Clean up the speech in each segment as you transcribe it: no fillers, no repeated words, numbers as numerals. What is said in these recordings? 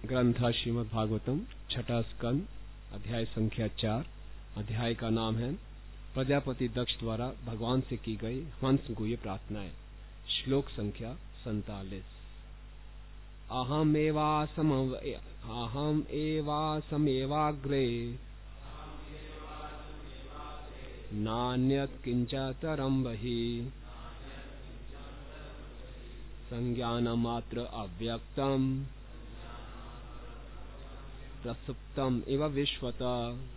ग्रंथ श्रीमद् भागवतम छठा स्कंद अध्याय संख्या 4। अध्याय का नाम है प्रजापति दक्ष द्वारा भगवान से की गई हंस गुह्य प्रार्थनाएं। श्लोक संख्या 47। अहम एवासमेवाग्रे नान्यत् किंचतरं बहिः संज्ञानमात्र अव्यक्तम् प्रसुप्तम इव विश्वता।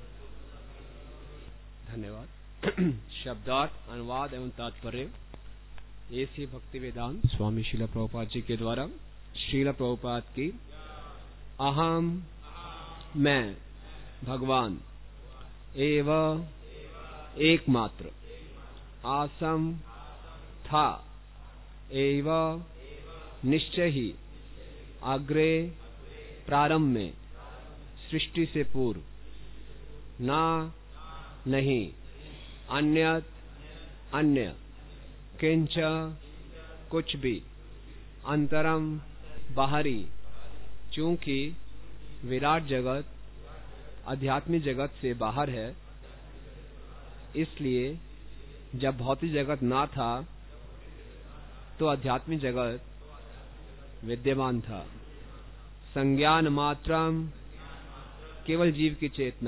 धन्यवाद। शब्दार्थ, अनुवाद एवं तात्पर्य ऐसी भक्ति वेदांत स्वामी श्रील प्रभुपाद जी के द्वारा श्रील प्रभुपाद की अहम मैं भगवान एव एकमात्र आसम था एव निश्चय ही अग्रे प्रारंभ में सृष्टि से पूर्व ना नहीं अन्य किंच कुछ भी अंतरम बाहरी, चूंकि विराट जगत आध्यात्मिक जगत से बाहर है, इसलिए जब भौतिक जगत ना था तो आध्यात्मिक जगत विद्यमान था। संज्ञान मात्रम केवल जीव की चेतना,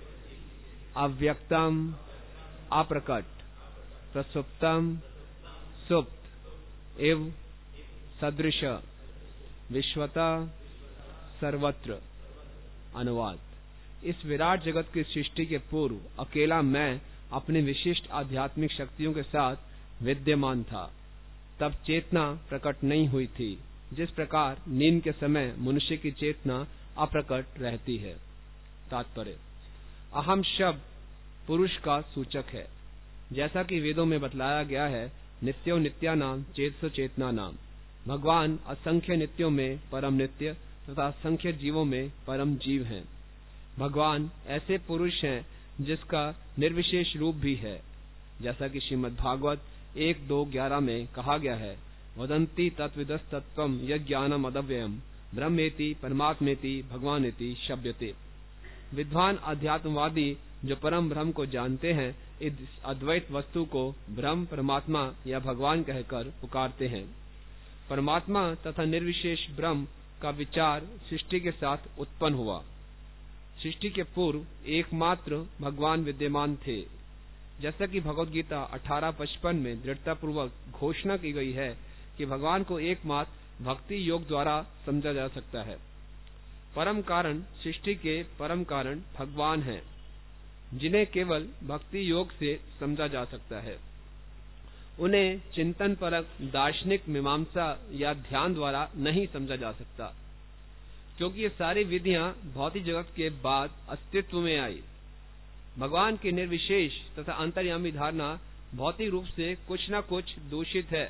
अव्यक्तम अप्रकट, प्रसुप्तम सुप्त, इव सदृश, विश्वता सर्वत्र। अनुवाद। इस विराट जगत की सृष्टि के पूर्व अकेला मैं अपनी विशिष्ट आध्यात्मिक शक्तियों के साथ विद्यमान था। तब चेतना प्रकट नहीं हुई थी, जिस प्रकार नींद के समय मनुष्य की चेतना अप्रकट रहती है। तात्पर्य। अहम शब्द पुरुष का सूचक है, जैसा कि वेदों में बतलाया गया है। नित्यो नित्या नाम चेतसो चेतना नाम। भगवान असंख्य नित्यों में परम नित्य तथा असंख्य जीवों में परम जीव हैं। भगवान ऐसे पुरुष हैं जिसका निर्विशेष रूप भी है, जैसा कि श्रीमद् भागवत 1:2-11 में कहा गया है। वदंती तत्विदस् तत्त्वम् यज्ञानम् अदव्ययम् ब्रह्मेति परमात्मेति भगवानेति शब्यते। विद्वान अध्यात्मवादी जो परम ब्रह्म को जानते हैं, इस अद्वैत वस्तु को ब्रह्म, परमात्मा या भगवान कहकर पुकारते हैं। परमात्मा तथा निर्विशेष ब्रह्म का विचार सृष्टि के साथ उत्पन्न हुआ। सृष्टि के पूर्व एकमात्र भगवान विद्यमान थे, जैसा कि भगवद गीता 18:55 में दृढ़तापूर्वक घोषणा की गई है कि भगवान को एकमात्र भक्ति योग द्वारा समझा जा सकता है। परम कारण, सृष्टि के परम कारण भगवान हैं, जिन्हें केवल भक्ति योग से समझा जा सकता है। उन्हें चिंतन परक दार्शनिक मीमांसा या ध्यान द्वारा नहीं समझा जा सकता, क्योंकि ये सारी विधियां भौतिक जगत के बाद अस्तित्व में आई। भगवान की निर्विशेष तथा अंतर्यामी धारणा भौतिक रूप से कुछ न कुछ दूषित है,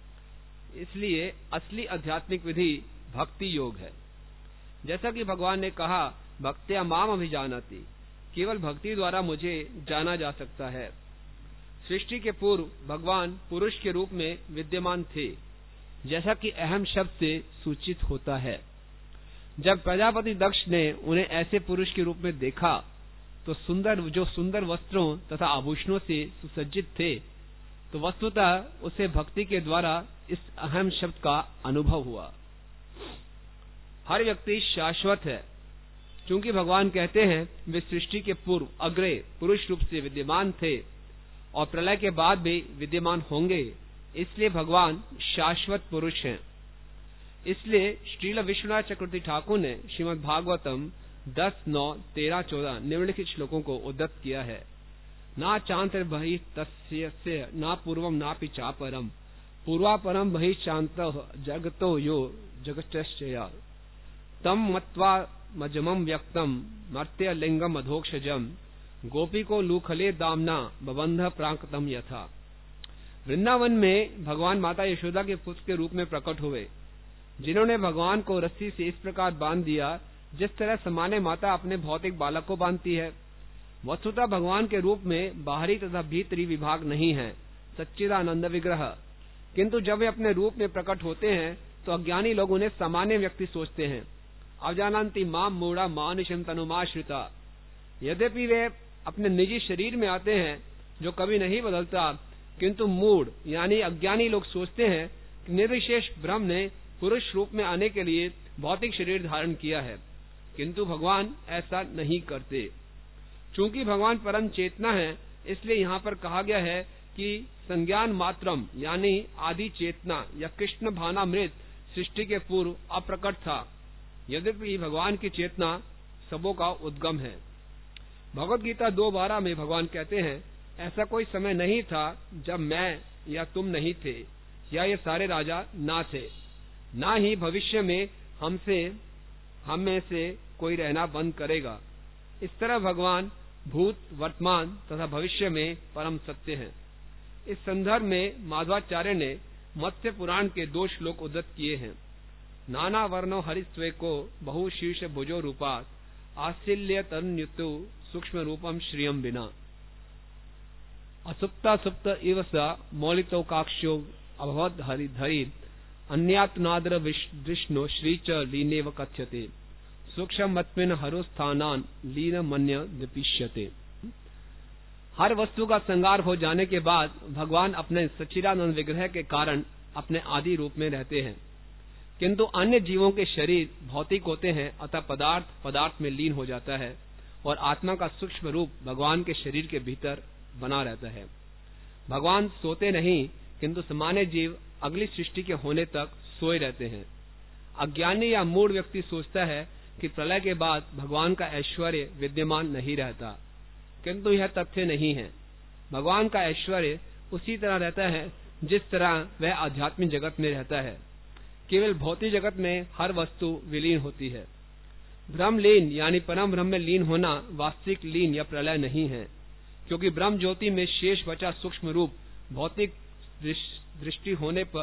इसलिए असली आध्यात्मिक विधि भक्ति योग है। जैसा कि भगवान ने कहा, भक्त्या माम अभिजानाति, केवल भक्ति द्वारा मुझे जाना जा सकता है। सृष्टि के पूर्व भगवान पुरुष के रूप में विद्यमान थे, जैसा कि अहम शब्द से सूचित होता है। जब प्रजापति दक्ष ने उन्हें ऐसे पुरुष के रूप में देखा तो सुंदर वस्त्रों तथा आभूषणों से सुसज्जित थे, तो वस्तुतः उसे भक्ति के द्वारा इस अहम शब्द का अनुभव हुआ। हर व्यक्ति शाश्वत है, क्योंकि भगवान कहते हैं वे सृष्टि के पूर्व अग्रे पुरुष रूप से विद्यमान थे और प्रलय के बाद भी विद्यमान होंगे, इसलिए भगवान शाश्वत पुरुष हैं। इसलिए श्रील विश्वनाथ चक्रवर्ती ठाकुर ने श्रीमद् भागवतम 10, 9, 13, 14 निम्नलिखित श्लोकों को उद्धृत किया है। ना चांतर बहि तस्य ना पूर्वम नापि चापरम पूर्वापरम बहि शांतः जगतो यो जगतश्चया तम मत्वा मजमम व्यक्तम मर्त्य लिंगम अधोक्षजम गोपी लूखले दामना बबंध प्राकृतम यथा। वृंदावन में भगवान माता यशोदा के पुत्र के रूप में प्रकट हुए, जिन्होंने भगवान को रस्सी से इस प्रकार बांध दिया जिस तरह सामान्य माता अपने भौतिक बालक को बांधती है। वस्तुतः भगवान के रूप में बाहरी तथा भीतरी विभाग नहीं है, सच्चिदानंद विग्रह। किंतु जब वे अपने रूप में प्रकट होते हैं तो अज्ञानी लोग उन्हें सामान्य व्यक्ति सोचते हैं। अवजानन्ति माम मूढ़ा मानुषम तनुमाश्रिता। यद्यपि वे अपने निजी शरीर में आते हैं जो कभी नहीं बदलता, किंतु मूढ़ यानी अज्ञानी लोग सोचते हैं कि निर्विशेष ब्रह्म ने पुरुष रूप में आने के लिए भौतिक शरीर धारण किया है, किंतु भगवान ऐसा नहीं करते। चूंकि भगवान परम चेतना है, इसलिए यहाँ पर कहा गया है कि संज्ञान मात्रम यानी आदि चेतना या कृष्ण भानामृत सृष्टि के पूर्व अप्रकट था। यद्यपि भगवान की चेतना सबों का उद्गम है। भगवद गीता 2:12 में भगवान कहते हैं, ऐसा कोई समय नहीं था जब मैं या तुम नहीं थे, या ये सारे राजा ना थे, ना ही भविष्य में हम में से कोई रहना बंद करेगा। इस तरह भगवान भूत, वर्तमान तथा भविष्य में परम सत्य हैं। इस संदर्भ में माधवाचार्य ने मत्स्य पुराण के 2 श्लोक उद्धृत किए हैं। नाना वर्णो हरिस्वे को बहु शीर्ष भुजो रूपात आसिल्य तन्युतु सूक्ष्म रूपम श्रियम बिना असुप्ता सुप्त इव स मौलितो काक्षो अभवद हरिधरी अन्यात्नाद्र विष्णु श्री च लीनेव कथ्यते सूक्ष्म मत्मिन हरो स्थानान लीन मन्य दिपिष्यते। हर वस्तु का संगार हो जाने के बाद भगवान अपने सच्चिदानंद विग्रह के कारण अपने आदि रूप में रहते हैं, किंतु अन्य जीवों के शरीर भौतिक होते हैं, अतः पदार्थ में लीन हो जाता है और आत्मा का सूक्ष्म रूप भगवान के शरीर के भीतर बना रहता है। भगवान सोते नहीं, किंतु सामान्य जीव अगली सृष्टि के होने तक सोए रहते हैं। अज्ञानी या मूढ़ व्यक्ति सोचता है कि प्रलय के बाद भगवान का ऐश्वर्य विद्यमान नहीं रहता, किंतु यह तथ्य नहीं है। भगवान का ऐश्वर्य उसी तरह रहता है जिस तरह वह आध्यात्मिक जगत में रहता है। केवल भौतिक जगत में हर वस्तु विलीन होती है। ब्रह्मलीन यानी परम ब्रह्म में लीन होना वास्तविक लीन या प्रलय नहीं है, क्योंकि ब्रह्म ज्योति में शेष बचा सूक्ष्म रूप भौतिक सृष्टि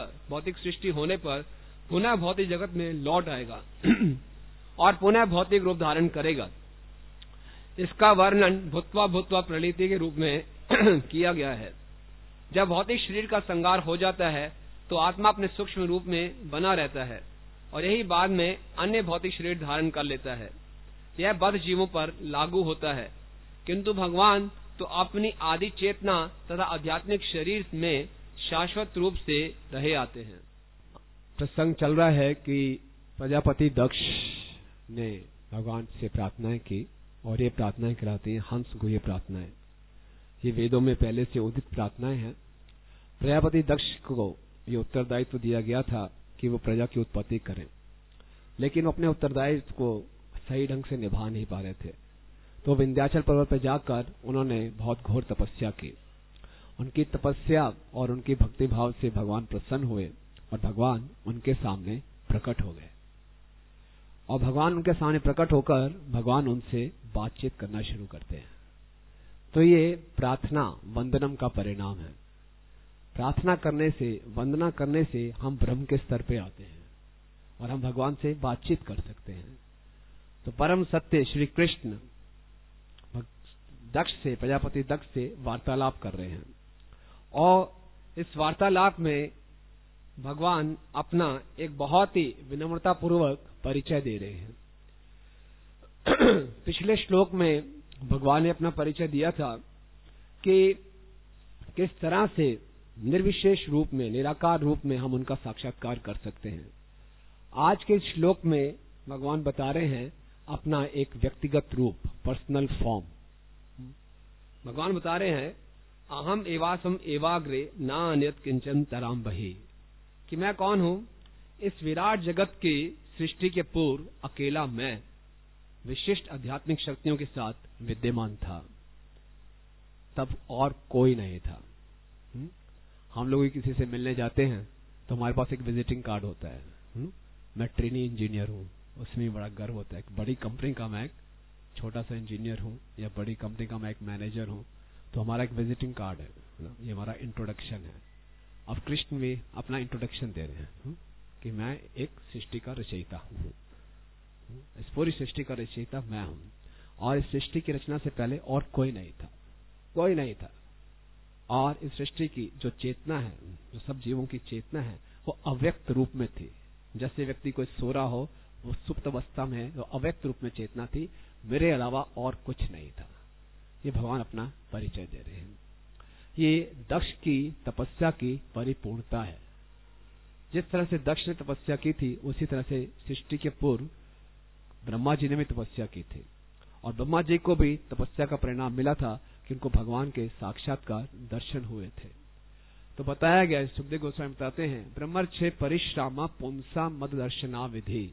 होने पर पुनः भौतिक जगत में लौट आएगा और पुनः भौतिक रूप धारण करेगा। इसका वर्णन भूत्वा प्रलयति के रूप में किया गया है। जब भौतिक शरीर का संगार हो जाता है तो आत्मा अपने सूक्ष्म रूप में बना रहता है और यही बाद में अन्य भौतिक शरीर धारण कर लेता है। यह बद्ध जीवों पर लागू होता है, किंतु भगवान तो अपनी आदि चेतना तथा आध्यात्मिक शरीर में शाश्वत रूप से रहे आते हैं। प्रसंग चल रहा है कि प्रजापति दक्ष ने भगवान से प्रार्थनाएं की और ये प्रार्थनाएं कहलाती हैं हंस गुह्य प्रार्थनाएं। ये वेदों में पहले से उदित प्रार्थनाएं हैं। प्रजापति दक्ष को ये उत्तरदायित्व दिया गया था कि वो प्रजा की उत्पत्ति करें, लेकिन वो अपने उत्तरदायित्व को सही ढंग से निभा नहीं पा रहे थे। तो विंध्याचल पर्वत पर जाकर उन्होंने बहुत घोर तपस्या की। उनकी तपस्या और उनकी भक्ति भाव से भगवान प्रसन्न हुए और भगवान उनके सामने प्रकट हो गए। और भगवान उनके सामने प्रकट होकर भगवान उनसे बातचीत करना शुरू करते हैं। तो ये प्रार्थना वंदनम का परिणाम है। प्रार्थना करने से, वंदना करने से हम ब्रह्म के स्तर पे आते हैं और हम भगवान से बातचीत कर सकते हैं। तो परम सत्य श्री कृष्ण प्रजापति दक्ष से वार्तालाप कर रहे हैं और इस वार्तालाप में भगवान अपना एक बहुत ही विनम्रता पूर्वक परिचय दे रहे हैं। पिछले श्लोक में भगवान ने अपना परिचय दिया था कि किस तरह से निर्विशेष रूप में, निराकार रूप में हम उनका साक्षात्कार कर सकते हैं। आज के श्लोक में भगवान बता रहे हैं अपना एक व्यक्तिगत रूप, पर्सनल फॉर्म। भगवान बता रहे हैं अहम एवासम एवाग्रे ना अन्यत् किंचन तराम बहि, कि मैं कौन हूं। इस विराट जगत की सृष्टि के पूर्व अकेला मैं विशिष्ट आध्यात्मिक शक्तियों के साथ विद्यमान था, तब और कोई नहीं था। हम लोग किसी से मिलने जाते हैं तो हमारे पास एक विजिटिंग कार्ड होता है। मैं ट्रेनी इंजीनियर हूँ, उसमें बड़ा गर्व होता है। बड़ी कंपनी का मैं एक छोटा सा इंजीनियर हूँ या बड़ी कंपनी का मैं एक मैनेजर हूँ, तो हमारा एक विजिटिंग कार्ड है, ये हमारा इंट्रोडक्शन है। अब कृष्ण भी अपना इंट्रोडक्शन दे रहे हैं कि मैं एक सृष्टि का रचयिता हूँ, इस पूरी सृष्टि का रचयिता मैं हूँ और इस सृष्टि की रचना से पहले और कोई नहीं था, कोई नहीं था। और इस सृष्टि की जो चेतना है, जो सब जीवों की चेतना है, वो अव्यक्त रूप में थी। जैसे व्यक्ति कोई सो रहा हो वो सुप्त अवस्था में वो अव्यक्त रूप में चेतना थी, मेरे अलावा और कुछ नहीं था। ये भगवान अपना परिचय दे रहे हैं। ये दक्ष की तपस्या की परिपूर्णता है। जिस तरह से दक्ष ने तपस्या की थी, उसी तरह से सृष्टि के पूर्व ब्रह्मा जी ने भी तपस्या की थी, और ब्रह्मा जी को भी तपस्या का परिणाम मिला था कि उनको भगवान के साक्षात्कार दर्शन हुए थे। तो बताया गया, सुखदेव गोस्वामी बताते हैं, ब्रह्मर्षे परिश्रामा पुंसा मद दर्शना विधि।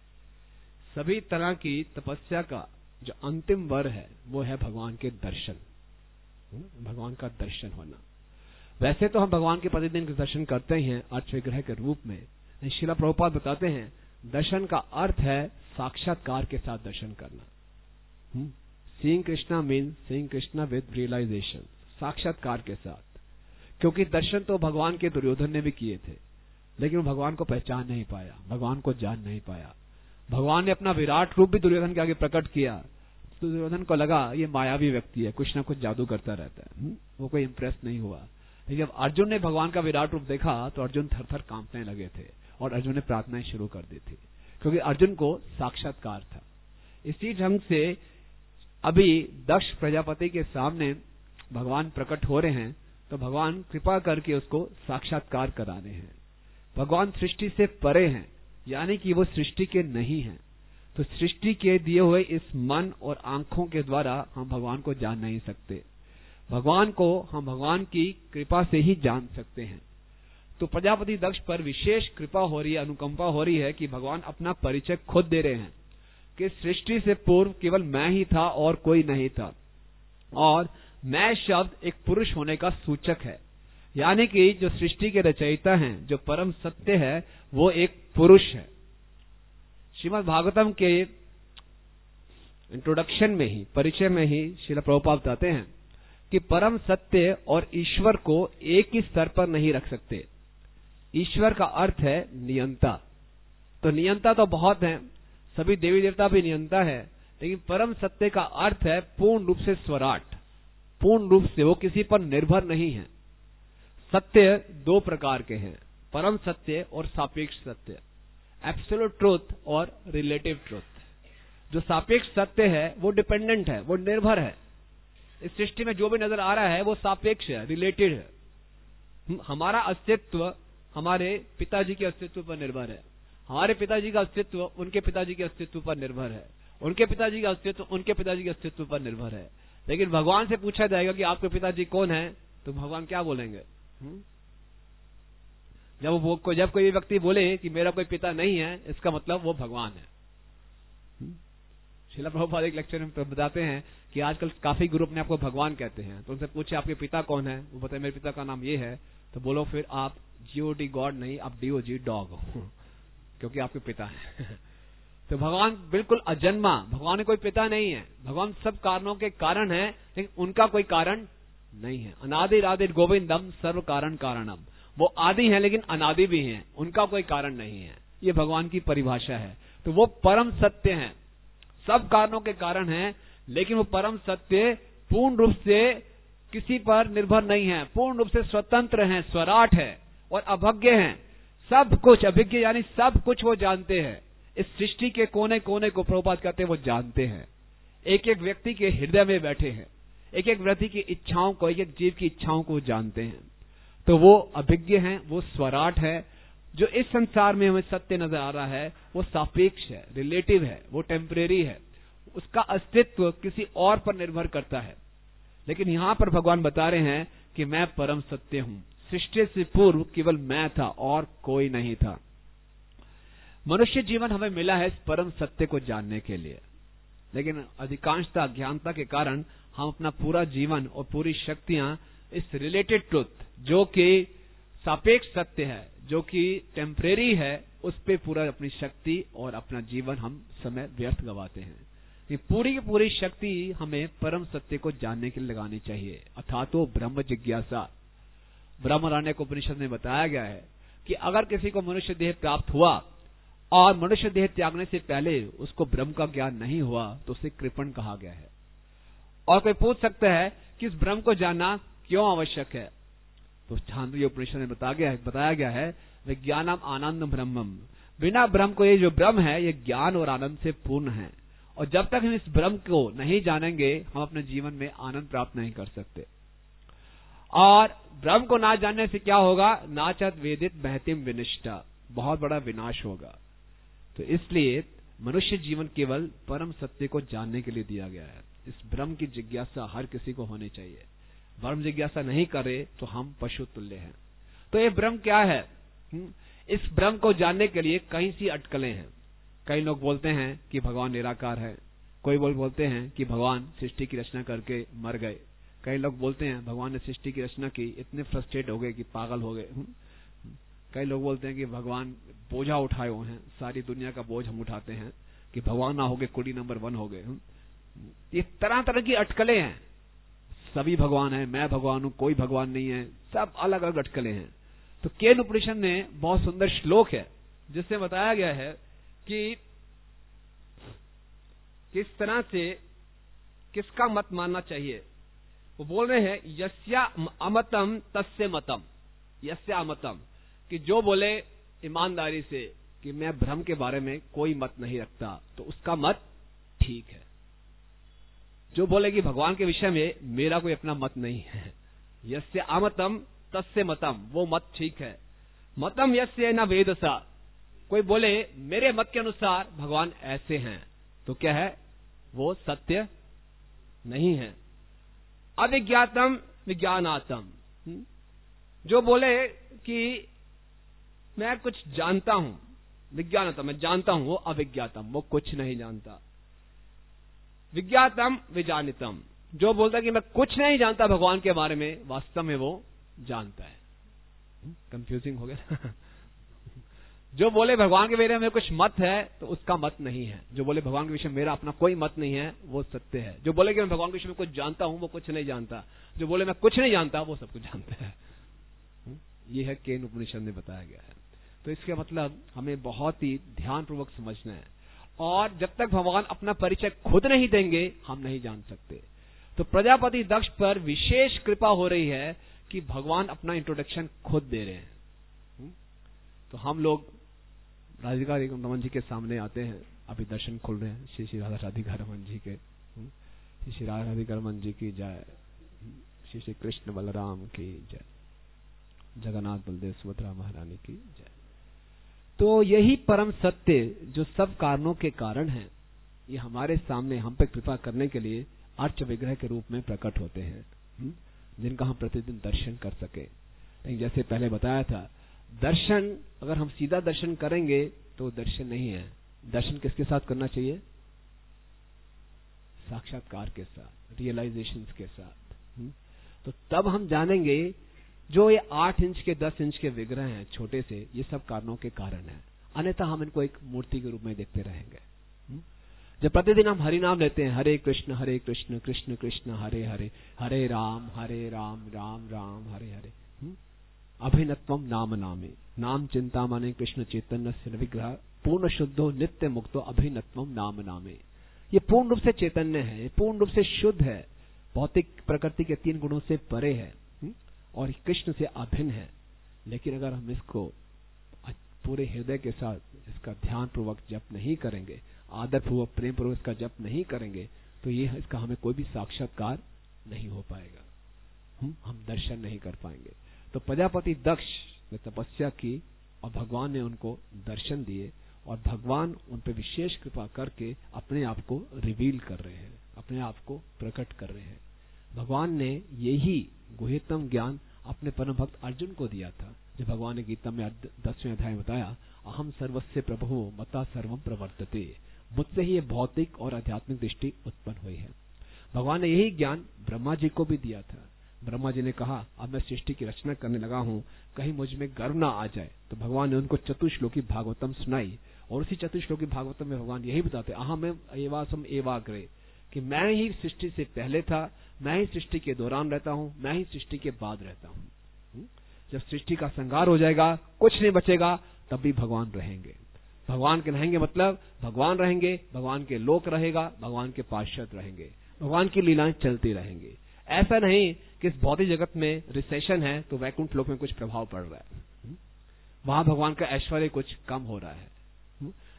सभी तरह की तपस्या का जो अंतिम वर है वो है भगवान के दर्शन, भगवान का दर्शन होना। वैसे तो हम भगवान के प्रतिदिन दर्शन करते ही हैं अर्थ विग्रह के रूप में। श्रील प्रभुपाद बताते हैं दर्शन का अर्थ है साक्षात्कार के साथ दर्शन करना। Seeing Krishna mean seeing Krishna with realisation, साक्षात्कार के साथ। क्योंकि दर्शन तो भगवान के दुर्योधन ने भी किए थे, लेकिन वो भगवान को पहचान नहीं पाया, भगवान को जान नहीं पाया। भगवान ने अपना विराट रूप भी दुर्योधन के आगे प्रकट किया, तो दुर्योधन को लगा ये मायावी व्यक्ति है, कुछ ना कुछ जादू करता रहता है, वो कोई इंप्रेस नहीं हुआ। लेकिन जब अर्जुन ने भगवान का विराट रूप देखा तो अर्जुन थर थर कांपने लगे थे, और अर्जुन ने प्रार्थनाएं शुरू कर दी थी, क्योंकि अर्जुन को साक्षात्कार था। इसी ढंग से अभी दक्ष प्रजापति के सामने भगवान प्रकट हो रहे हैं, तो भगवान कृपा करके उसको साक्षात्कार करा रहे हैं। भगवान सृष्टि से परे हैं, यानी कि वो सृष्टि के नहीं हैं। तो सृष्टि के दिए हुए इस मन और आंखों के द्वारा हम भगवान को जान नहीं सकते। भगवान को हम भगवान की कृपा से ही जान सकते हैं। तो प्रजापति दक्ष पर विशेष कृपा हो रही है, अनुकंपा हो रही है कि भगवान अपना परिचय खुद दे रहे हैं कि सृष्टि से पूर्व केवल मैं ही था और कोई नहीं था। और मैं शब्द एक पुरुष होने का सूचक है, यानी कि जो सृष्टि के रचयिता हैं, जो परम सत्य है, वो एक पुरुष है। श्रीमद् भागवतम के इंट्रोडक्शन में ही, परिचय में ही श्रील प्रभुपाद बताते हैं कि परम सत्य और ईश्वर को एक ही स्तर पर नहीं रख सकते। ईश्वर का अर्थ है नियंता। तो नियंता तो बहुत हैं, सभी देवी देवता भी नियंता है, लेकिन परम सत्य का अर्थ है पूर्ण रूप से स्वराट, पूर्ण रूप से वो किसी पर निर्भर नहीं है। सत्य दो प्रकार के हैं, परम सत्य और सापेक्ष सत्य, एब्सोल्यूट ट्रूथ और रिलेटिव ट्रूथ। जो सापेक्ष सत्य है वो डिपेंडेंट है, वो निर्भर है। इस सृष्टि में जो भी नजर आ रहा है वो सापेक्ष है, रिलेटेड है। हमारा अस्तित्व हमारे पिताजी के अस्तित्व पर निर्भर है, हमारे पिताजी का अस्तित्व उनके पिताजी के अस्तित्व पर निर्भर है, उनके पिताजी का अस्तित्व उनके पिताजी के अस्तित्व पर निर्भर है। लेकिन भगवान से पूछा जाएगा कि आपके पिताजी कौन है, तो भगवान क्या बोलेंगे? जब कोई व्यक्ति बोले कि मेरा कोई पिता नहीं है, इसका मतलब वो भगवान है। श्रील प्रभुपाद एक लेक्चर में बताते हैं कि आजकल काफी गुरु अपने आपको भगवान कहते हैं। तो उनसे पूछे आपके पिता कौन है, वो बताए मेरे पिता का नाम ये है। तो बोलो फिर आप GOD गॉड नहीं, आप DOG डॉग हो, क्योंकि आपके पिता है। तो भगवान बिल्कुल अजन्मा, भगवान कोई पिता नहीं है। भगवान सब कारणों के कारण है, लेकिन उनका कोई कारण नहीं है। अनादि आदि गोविंदम सर्व कारण कारणम, वो आदि है लेकिन अनादि भी हैं, उनका कोई कारण नहीं है। ये भगवान की परिभाषा है। तो वो परम सत्य हैं, सब कारणों के कारण हैं, लेकिन वो परम सत्य पूर्ण रूप से किसी पर निर्भर नहीं है, पूर्ण रूप से स्वतंत्र हैं, स्वराट है और अभज्ञ हैं। सब कुछ अभिज्ञ यानी सब कुछ वो जानते हैं। इस सृष्टि के कोने कोने को प्रभुपाद कहते हैं वो जानते हैं। एक एक व्यक्ति के हृदय में बैठे हैं, एक एक व्यक्ति की इच्छाओं को, एक एक जीव की इच्छाओं को जानते हैं। तो वो अभिज्ञ हैं, वो स्वराट है। जो इस संसार में हमें सत्य नजर आ रहा है वो सापेक्ष है, रिलेटिव है, वो टेम्परेरी है, उसका अस्तित्व किसी और पर निर्भर करता है। लेकिन यहां पर भगवान बता रहे हैं कि मैं परम सत्य हूं, सृष्टि से पूर्व केवल मैं था और कोई नहीं था। मनुष्य जीवन हमें मिला है इस परम सत्य को जानने के लिए, लेकिन अधिकांशता अज्ञानता के कारण हम अपना पूरा जीवन और पूरी शक्तियां इस रिलेटेड ट्रुथ, जो कि सापेक्ष सत्य है, जो कि टेम्परेरी है, उस पे पूरा अपनी शक्ति और अपना जीवन हम समय व्यर्थ गवाते हैं। ये पूरी की पूरी शक्ति हमें परम सत्य को जानने के लिए लगानी चाहिए, अथातो ब्रह्म जिज्ञासा। ब्रह्मराण्यक उपनिषद में बताया गया है कि अगर किसी को मनुष्य देह प्राप्त हुआ और मनुष्य देह त्यागने से पहले उसको ब्रह्म का ज्ञान नहीं हुआ तो उसे कृपण कहा गया है। और कोई पूछ सकता है कि इस ब्रह्म को जानना क्यों आवश्यक है, तो छांदोग्य उपनिषद में बताया गया है विज्ञानम आनंद ब्रह्मम बिना ब्रह्म को ये जो ब्रह्म है ये ज्ञान और आनंद से पूर्ण है, और जब तक हम इस ब्रह्म को नहीं जानेंगे हम अपने जीवन में आनंद प्राप्त नहीं कर सकते। और ब्रह्म को ना जानने से क्या होगा? नाचत वेदित महतिम विनिष्ठा, बहुत बड़ा विनाश होगा। तो इसलिए मनुष्य जीवन केवल परम सत्य को जानने के लिए दिया गया है। इस ब्रह्म की जिज्ञासा हर किसी को होनी चाहिए। ब्रह्म जिज्ञासा नहीं करे तो हम पशु तुल्य हैं। तो ये ब्रह्म क्या है? इस ब्रह्म को जानने के लिए कई सी अटकलें हैं। कई लोग बोलते हैं कि भगवान निराकार है, कोई बोलते हैं कि भगवान सृष्टि की रचना करके मर गए, कई लोग बोलते हैं भगवान ने सृष्टि की रचना की, इतने फ्रस्ट्रेट हो गए कि पागल हो गए। कई लोग बोलते हैं कि भगवान बोझा उठाए हुए हैं, सारी दुनिया का बोझ हम उठाते हैं, कि भगवान ना हो गए कुड़ी नंबर 1 हो गए। ये तरह तरह की अटकलें हैं। सभी भगवान है, मैं भगवान हूं, कोई भगवान नहीं है, सब अलग अलग अटकलें हैं। तो केन उपनिषद में बहुत सुंदर श्लोक है जिससे बताया गया है कि किस तरह से किसका मत मानना चाहिए। वो बोल रहे हैं यस्या अमतम तस्य मतम, यस्या अमतम, कि जो बोले ईमानदारी से कि मैं ब्रह्म के बारे में कोई मत नहीं रखता तो उसका मत ठीक है। जो बोले कि भगवान के विषय में मेरा कोई अपना मत नहीं है, यस्य अमतम तस्य मतम, वो मत ठीक है। मतम यस्य न वेदसा, कोई बोले मेरे मत के अनुसार भगवान ऐसे हैं, तो क्या है? वो सत्य नहीं है। अविज्ञातम विज्ञानातम, जो बोले कि मैं कुछ जानता हूं, विज्ञानतम, मैं जानता हूं, वो अविज्ञातम, वो कुछ नहीं जानता। विज्ञातम विजानितम, जो बोलता है कि मैं कुछ नहीं जानता भगवान के बारे में, वास्तव में वो जानता है। कंफ्यूजिंग हो गया। जो बोले भगवान के बारे में कुछ मत है तो उसका मत नहीं है। जो बोले भगवान के विषय में मेरा अपना कोई मत नहीं है वो सत्य है। जो बोले कि मैं भगवान के विषय में कुछ जानता हूं वो कुछ नहीं जानता। जो बोले मैं कुछ नहीं जानता वो सब कुछ जानता है। ये है केन उपनिषद में बताया गया है। तो इसका मतलब हमें बहुत ही ध्यानपूर्वक समझना है, और जब तक भगवान अपना परिचय खुद नहीं देंगे हम नहीं जान सकते। तो प्रजापति दक्ष पर विशेष कृपा हो रही है कि भगवान अपना इंट्रोडक्शन खुद दे रहे हैं। तो हम लोग राधिका रमन जी के सामने आते हैं, अभी दर्शन खुल रहे हैं श्री श्री राधिका रमन जी के। श्री श्री राधिका रमन जी की जय, श्री श्री कृष्ण बलराम की जय, जगन्नाथ बलदेव सुभद्रा महारानी की जय। तो यही परम सत्य जो सब कारणों के कारण है, ये हमारे सामने हम पे कृपा करने के लिए अर्च विग्रह के रूप में प्रकट होते हैं, जिनका हम प्रतिदिन दर्शन कर सके। लेकिन जैसे पहले बताया था, दर्शन अगर हम सीधा दर्शन करेंगे तो दर्शन नहीं है। दर्शन किसके साथ करना चाहिए? साक्षात्कार के साथ, रियलाइजेशन के साथ। तो तब हम जानेंगे जो ये 8 इंच के 10 इंच के विग्रह हैं छोटे से, ये सब कारणों के कारण है। अन्यथा हम इनको एक मूर्ति के रूप में देखते रहेंगे। जब प्रतिदिन हम हरि नाम लेते हैं, हरे कृष्ण कृष्ण कृष्ण हरे हरे, हरे राम राम राम हरे हरे, अभिनत्वम नाम नामे, नाम चिंता माने कृष्ण चैतन्य से विग्रह पूर्ण शुद्धो नित्य मुक्तो अभिनत्वम नाम नामे। ये पूर्ण रूप से चैतन्य है, ये पूर्ण रूप से शुद्ध है, भौतिक प्रकृति के 3 गुणों से परे है और कृष्ण से अभिन्न है। लेकिन अगर हम इसको पूरे हृदय के साथ इसका ध्यान पूर्वक जप नहीं करेंगे, आदर पूर्वक प्रेम पूर्वक इसका जप नहीं करेंगे, तो ये इसका हमें कोई भी साक्षात्कार नहीं हो पाएगा, हम दर्शन नहीं कर पाएंगे। तो प्रजापति दक्ष ने तपस्या की और भगवान ने उनको दर्शन दिए, और भगवान उन पर विशेष कृपा करके अपने आप को रिवील कर रहे हैं, अपने आप को प्रकट कर रहे हैं। भगवान ने यही गुह्यतम ज्ञान अपने परम भक्त अर्जुन को दिया था, जो भगवान ने गीता में 10वें अध्याय में बताया, अहम सर्वस्य प्रभु मता सर्वम प्रवर्तते, मुझसे ही ये भौतिक और आध्यात्मिक दृष्टि उत्पन्न हुई है। भगवान ने यही ज्ञान ब्रह्मा जी को भी दिया था। ब्रह्मा जी ने कहा, अब मैं सृष्टि की रचना करने लगा हूं, कहीं मुझ में गर्व ना आ जाए। तो भगवान ने उनको चतुश्लोकी भागवतम सुनाई, और उसी चतुश्लोकी भागवतम में भगवान यही बताते, अहम एवासम एवाग्रे, कि मैं ही सृष्टि से पहले था, मैं ही सृष्टि के दौरान रहता हूं, मैं ही सृष्टि के बाद रहता हूं। जब सृष्टि का संहार हो जाएगा, कुछ नहीं बचेगा, तब भी भगवान रहेंगे। भगवान के रहेंगे मतलब भगवान रहेंगे, भगवान के लोक रहेगा, भगवान के पार्षद रहेंगे, भगवान की लीलाएं चलती रहेंगी। ऐसा नहीं कि इस भौतिक जगत में रिसेशन है तो वैकुंठ लोक में कुछ प्रभाव पड़ रहा है, वहां भगवान का ऐश्वर्य कुछ कम हो रहा है।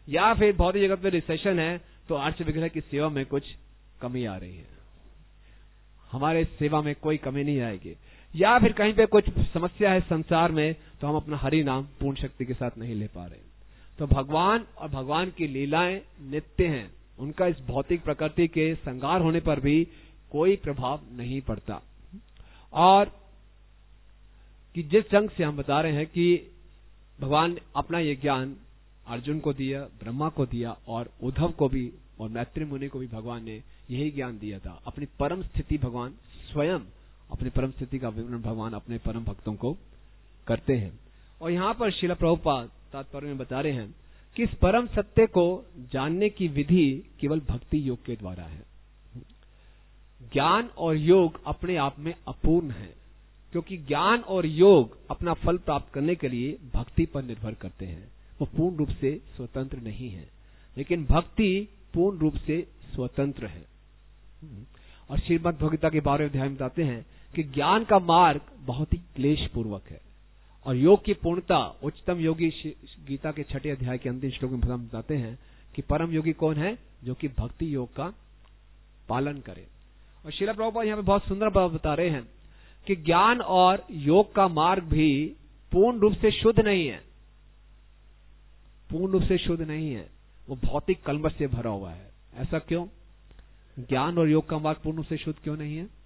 या फिर भौतिक जगत में रिसेशन है तो अर्च विग्रह की सेवा में कुछ कमी आ रही है, हमारे सेवा में कोई कमी नहीं आएगी, या फिर कहीं पे कुछ समस्या है संसार में तो हम अपना हरि नाम पूर्ण शक्ति के साथ नहीं ले पा रहे। तो भगवान और भगवान की लीलाएं नित्य हैं, उनका इस भौतिक प्रकृति के संगार होने पर भी कोई प्रभाव नहीं पड़ता। और कि जिस ढंग से हम बता रहे हैं कि भगवान ने अपना ये ज्ञान अर्जुन को दिया, ब्रह्मा को दिया और उद्धव को भी और मैत्री मुनि को भी भगवान ने यही ज्ञान दिया था। अपनी परम स्थिति भगवान स्वयं अपनी परम स्थिति का विवरण भगवान अपने परम भक्तों को करते हैं। और यहाँ पर श्रील प्रभुपाद तात्पर्य में बता रहे हैं कि इस परम सत्य को जानने की विधि केवल भक्ति योग के द्वारा है। ज्ञान और योग अपने आप में अपूर्ण है, क्योंकि ज्ञान और योग अपना फल प्राप्त करने के लिए भक्ति पर निर्भर करते हैं, वो पूर्ण रूप से स्वतंत्र नहीं है, लेकिन भक्ति पूर्ण रूप से स्वतंत्र है। और श्रीमद् भगवद्गीता के 12वें अध्याय में बताते हैं कि ज्ञान का मार्ग बहुत ही क्लेश पूर्वक है और योग की पूर्णता उच्चतम योगी गीता के 6वें अध्याय के अंतिम श्लोक में बताते हैं कि परम योगी कौन है, जो कि भक्ति योग का पालन करे। और श्रील प्रभुपाद यहाँ पे बहुत सुंदर बात बता रहे हैं कि ज्ञान और योग का मार्ग भी पूर्ण रूप से शुद्ध नहीं है, पूर्ण रूप से शुद्ध नहीं है, वो भौतिक कलमश से भरा हुआ है। ऐसा क्यों? ज्ञान और योग का मार्ग पूर्ण रूप से शुद्ध क्यों नहीं है?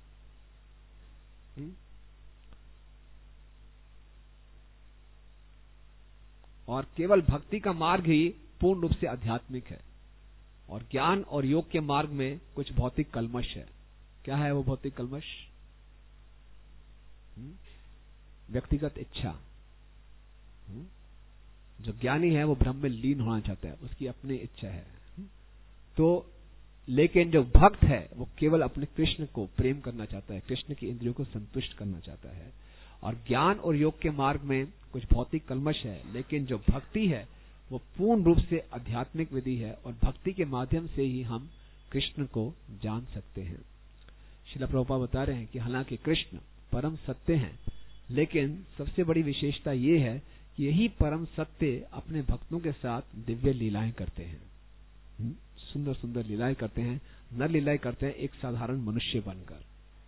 और केवल भक्ति का मार्ग ही पूर्ण रूप से आध्यात्मिक है, और ज्ञान और योग के मार्ग में कुछ भौतिक कलमश है। क्या है वो भौतिक कलमश? व्यक्तिगत इच्छा। जो ज्ञानी है वो ब्रह्म में लीन होना चाहता है, उसकी अपनी इच्छा है। तो लेकिन जो भक्त है वो केवल अपने कृष्ण को प्रेम करना चाहता है, कृष्ण की इंद्रियों को संतुष्ट करना चाहता है। और ज्ञान और योग के मार्ग में कुछ भौतिक कलमश है, लेकिन जो भक्ति है वो पूर्ण रूप से आध्यात्मिक विधि है, और भक्ति के माध्यम से ही हम कृष्ण को जान सकते हैं। श्रील प्रभुपाद बता रहे हैं कि हालांकि कृष्ण परम सत्य हैं, लेकिन सबसे बड़ी विशेषता ये है कि यही परम सत्य अपने भक्तों के साथ दिव्य लीलाएं करते हैं, सुंदर सुंदर लीलाएं करते हैं, नर लीलाएं करते हैं एक साधारण मनुष्य बनकर।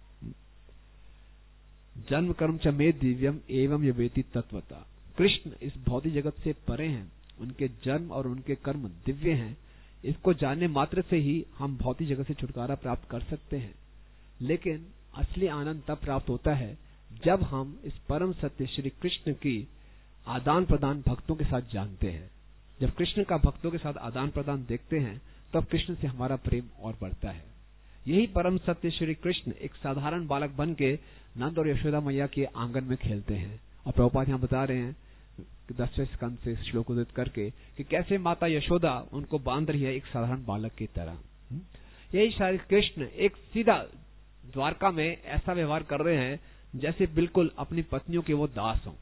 जन्म कर्म च मे दिव्यम एवं यवेति तत्वता। कृष्ण इस भौतिक जगत से परे हैं, उनके जन्म और उनके कर्म दिव्य हैं। इसको जानने मात्र से ही हम भौतिक जगत से छुटकारा प्राप्त कर सकते हैं, लेकिन असली आनंद तब प्राप्त होता है जब हम इस परम सत्य श्री कृष्ण की आदान प्रदान भक्तों के साथ जानते हैं। जब कृष्ण का भक्तों के साथ आदान प्रदान देखते हैं तब कृष्ण से हमारा प्रेम और बढ़ता है। यही परम सत्य श्री कृष्ण एक साधारण बालक बन के नंद और यशोदा मैया के आंगन में खेलते हैं। और प्रभुपाद यहाँ बता रहे हैं 10वें स्कंद से श्लोक उद्धृत करके कि कैसे माता यशोदा उनको बांध रही है एक साधारण बालक की तरह। यही श्री कृष्ण एक सीधा द्वारका में ऐसा व्यवहार कर रहे हैं जैसे बिल्कुल अपनी पत्नियों के वो दास हों।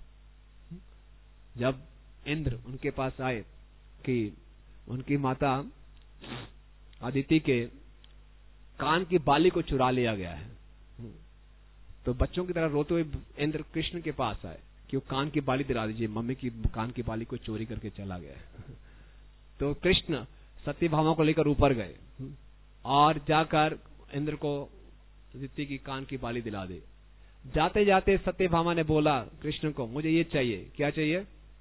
जब इंद्र उनके पास आए कि उनकी माता अदिति के कान की बाली को चुरा लिया गया है, तो बच्चों की तरह रोते हुए इंद्र कृष्ण के पास आए कि वो कान की बाली दिला दीजिए, मम्मी की कान की बाली को चोरी करके चला गया है। तो कृष्ण सत्यभामा को लेकर ऊपर गए और जाकर इंद्र को अदिति की कान की बाली दिला दी। जाते जाते सत्यभामा ने बोला कृष्ण को, मुझे ये चाहिए। क्या चाहिए?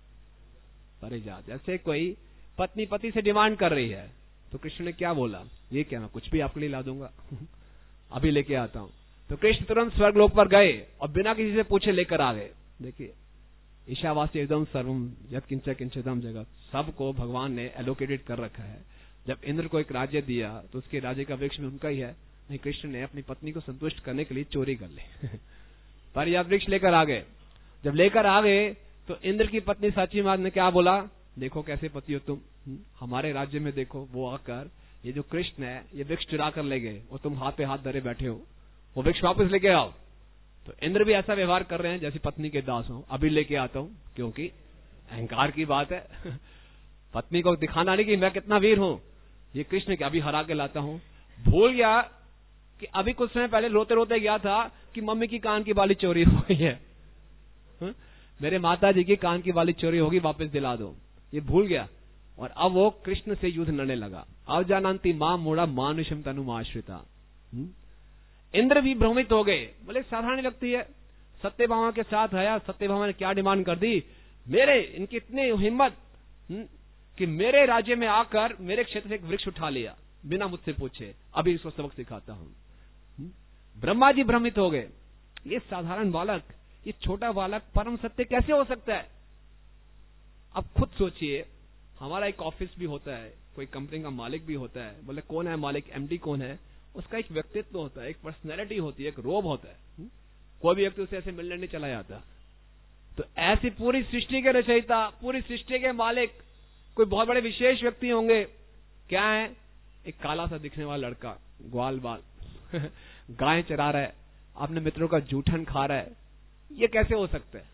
परिजात। जैसे कोई पत्नी पति से डिमांड कर रही है, तो कृष्ण ने क्या बोला? ये क्या, मैं कुछ भी आपके लिए ला दूंगा, अभी लेके आता हूं। तो कृष्ण तुरंत स्वर्ग लोक पर गए और बिना किसी से पूछे लेकर आ गए। देखिए, ईशावासी एकदम सर्वम यत् किंच किंचिदम जगत, सबको भगवान ने एलोकेटेड कर रखा है। जब इंद्र को एक राज्य दिया तो उसके राज्य का वृक्ष भी उनका ही है। नहीं, कृष्ण ने अपनी पत्नी को संतुष्ट करने के लिए चोरी कर ली पर यह वृक्ष लेकर आ गए। जब लेकर आ गए तो इंद्र की पत्नी साची मात ने क्या बोला? देखो कैसे पति हो तुम, हमारे राज्य में देखो वो आकर ये जो कृष्ण है ये वृक्ष चुरा कर ले गए और तुम हाथ पे हाथ धरे बैठे हो, वो वृक्ष वापस लेके आओ। तो इंद्र भी ऐसा व्यवहार कर रहे हैं जैसे पत्नी के दास हो, अभी लेके आता हूं, क्योंकि अहंकार की बात है पत्नी को दिखाना नहीं कि मैं कितना वीर हूं। ये कृष्ण के अभी हरा के लाता हूं। भूल गया कि अभी कुछ समय पहले रोते रोते गया था कि मम्मी की कान की बाली चोरी हो गई है, मेरे माता जी की कान की बाली चोरी होगी, वापस दिला दो। ये भूल गया। और अब वो कृष्ण से युद्ध लड़ने लगा। अब जानंती मां मूढ़ा मानुषम तनु आश्रिता। इंद्र भी भ्रमित हो गए, बोले साधारण व्यक्ति है, सत्यभामा के साथ आया, सत्यभामा ने क्या डिमांड कर दी, मेरे इनकी इतनी हिम्मत कि मेरे राज्य में आकर मेरे क्षेत्र से एक वृक्ष उठा लिया बिना मुझसे पूछे, अभी इसको सबक सिखाता हूं। ब्रह्मा जी भ्रमित हो गए, ये साधारण बालक, ये छोटा बालक परम सत्य कैसे हो सकता है। अब खुद सोचिए, हमारा एक ऑफिस भी होता है, कोई कंपनी का मालिक भी होता है, बोले कौन है मालिक, एमडी कौन है, उसका एक व्यक्तित्व होता है, एक पर्सनैलिटी होती है, एक रोब होता है। कोई भी व्यक्ति उसे ऐसे मिलने नहीं चला जाता। तो ऐसी पूरी सृष्टि के रचयिता, पूरी सृष्टि के मालिक कोई बहुत बड़े विशेष व्यक्ति होंगे। क्या है, एक काला सा दिखने वाला लड़का, ग्वाल बाल गाय चरा रहा है, अपने मित्रों का जूठन खा रहा है, ये कैसे हो सकता है।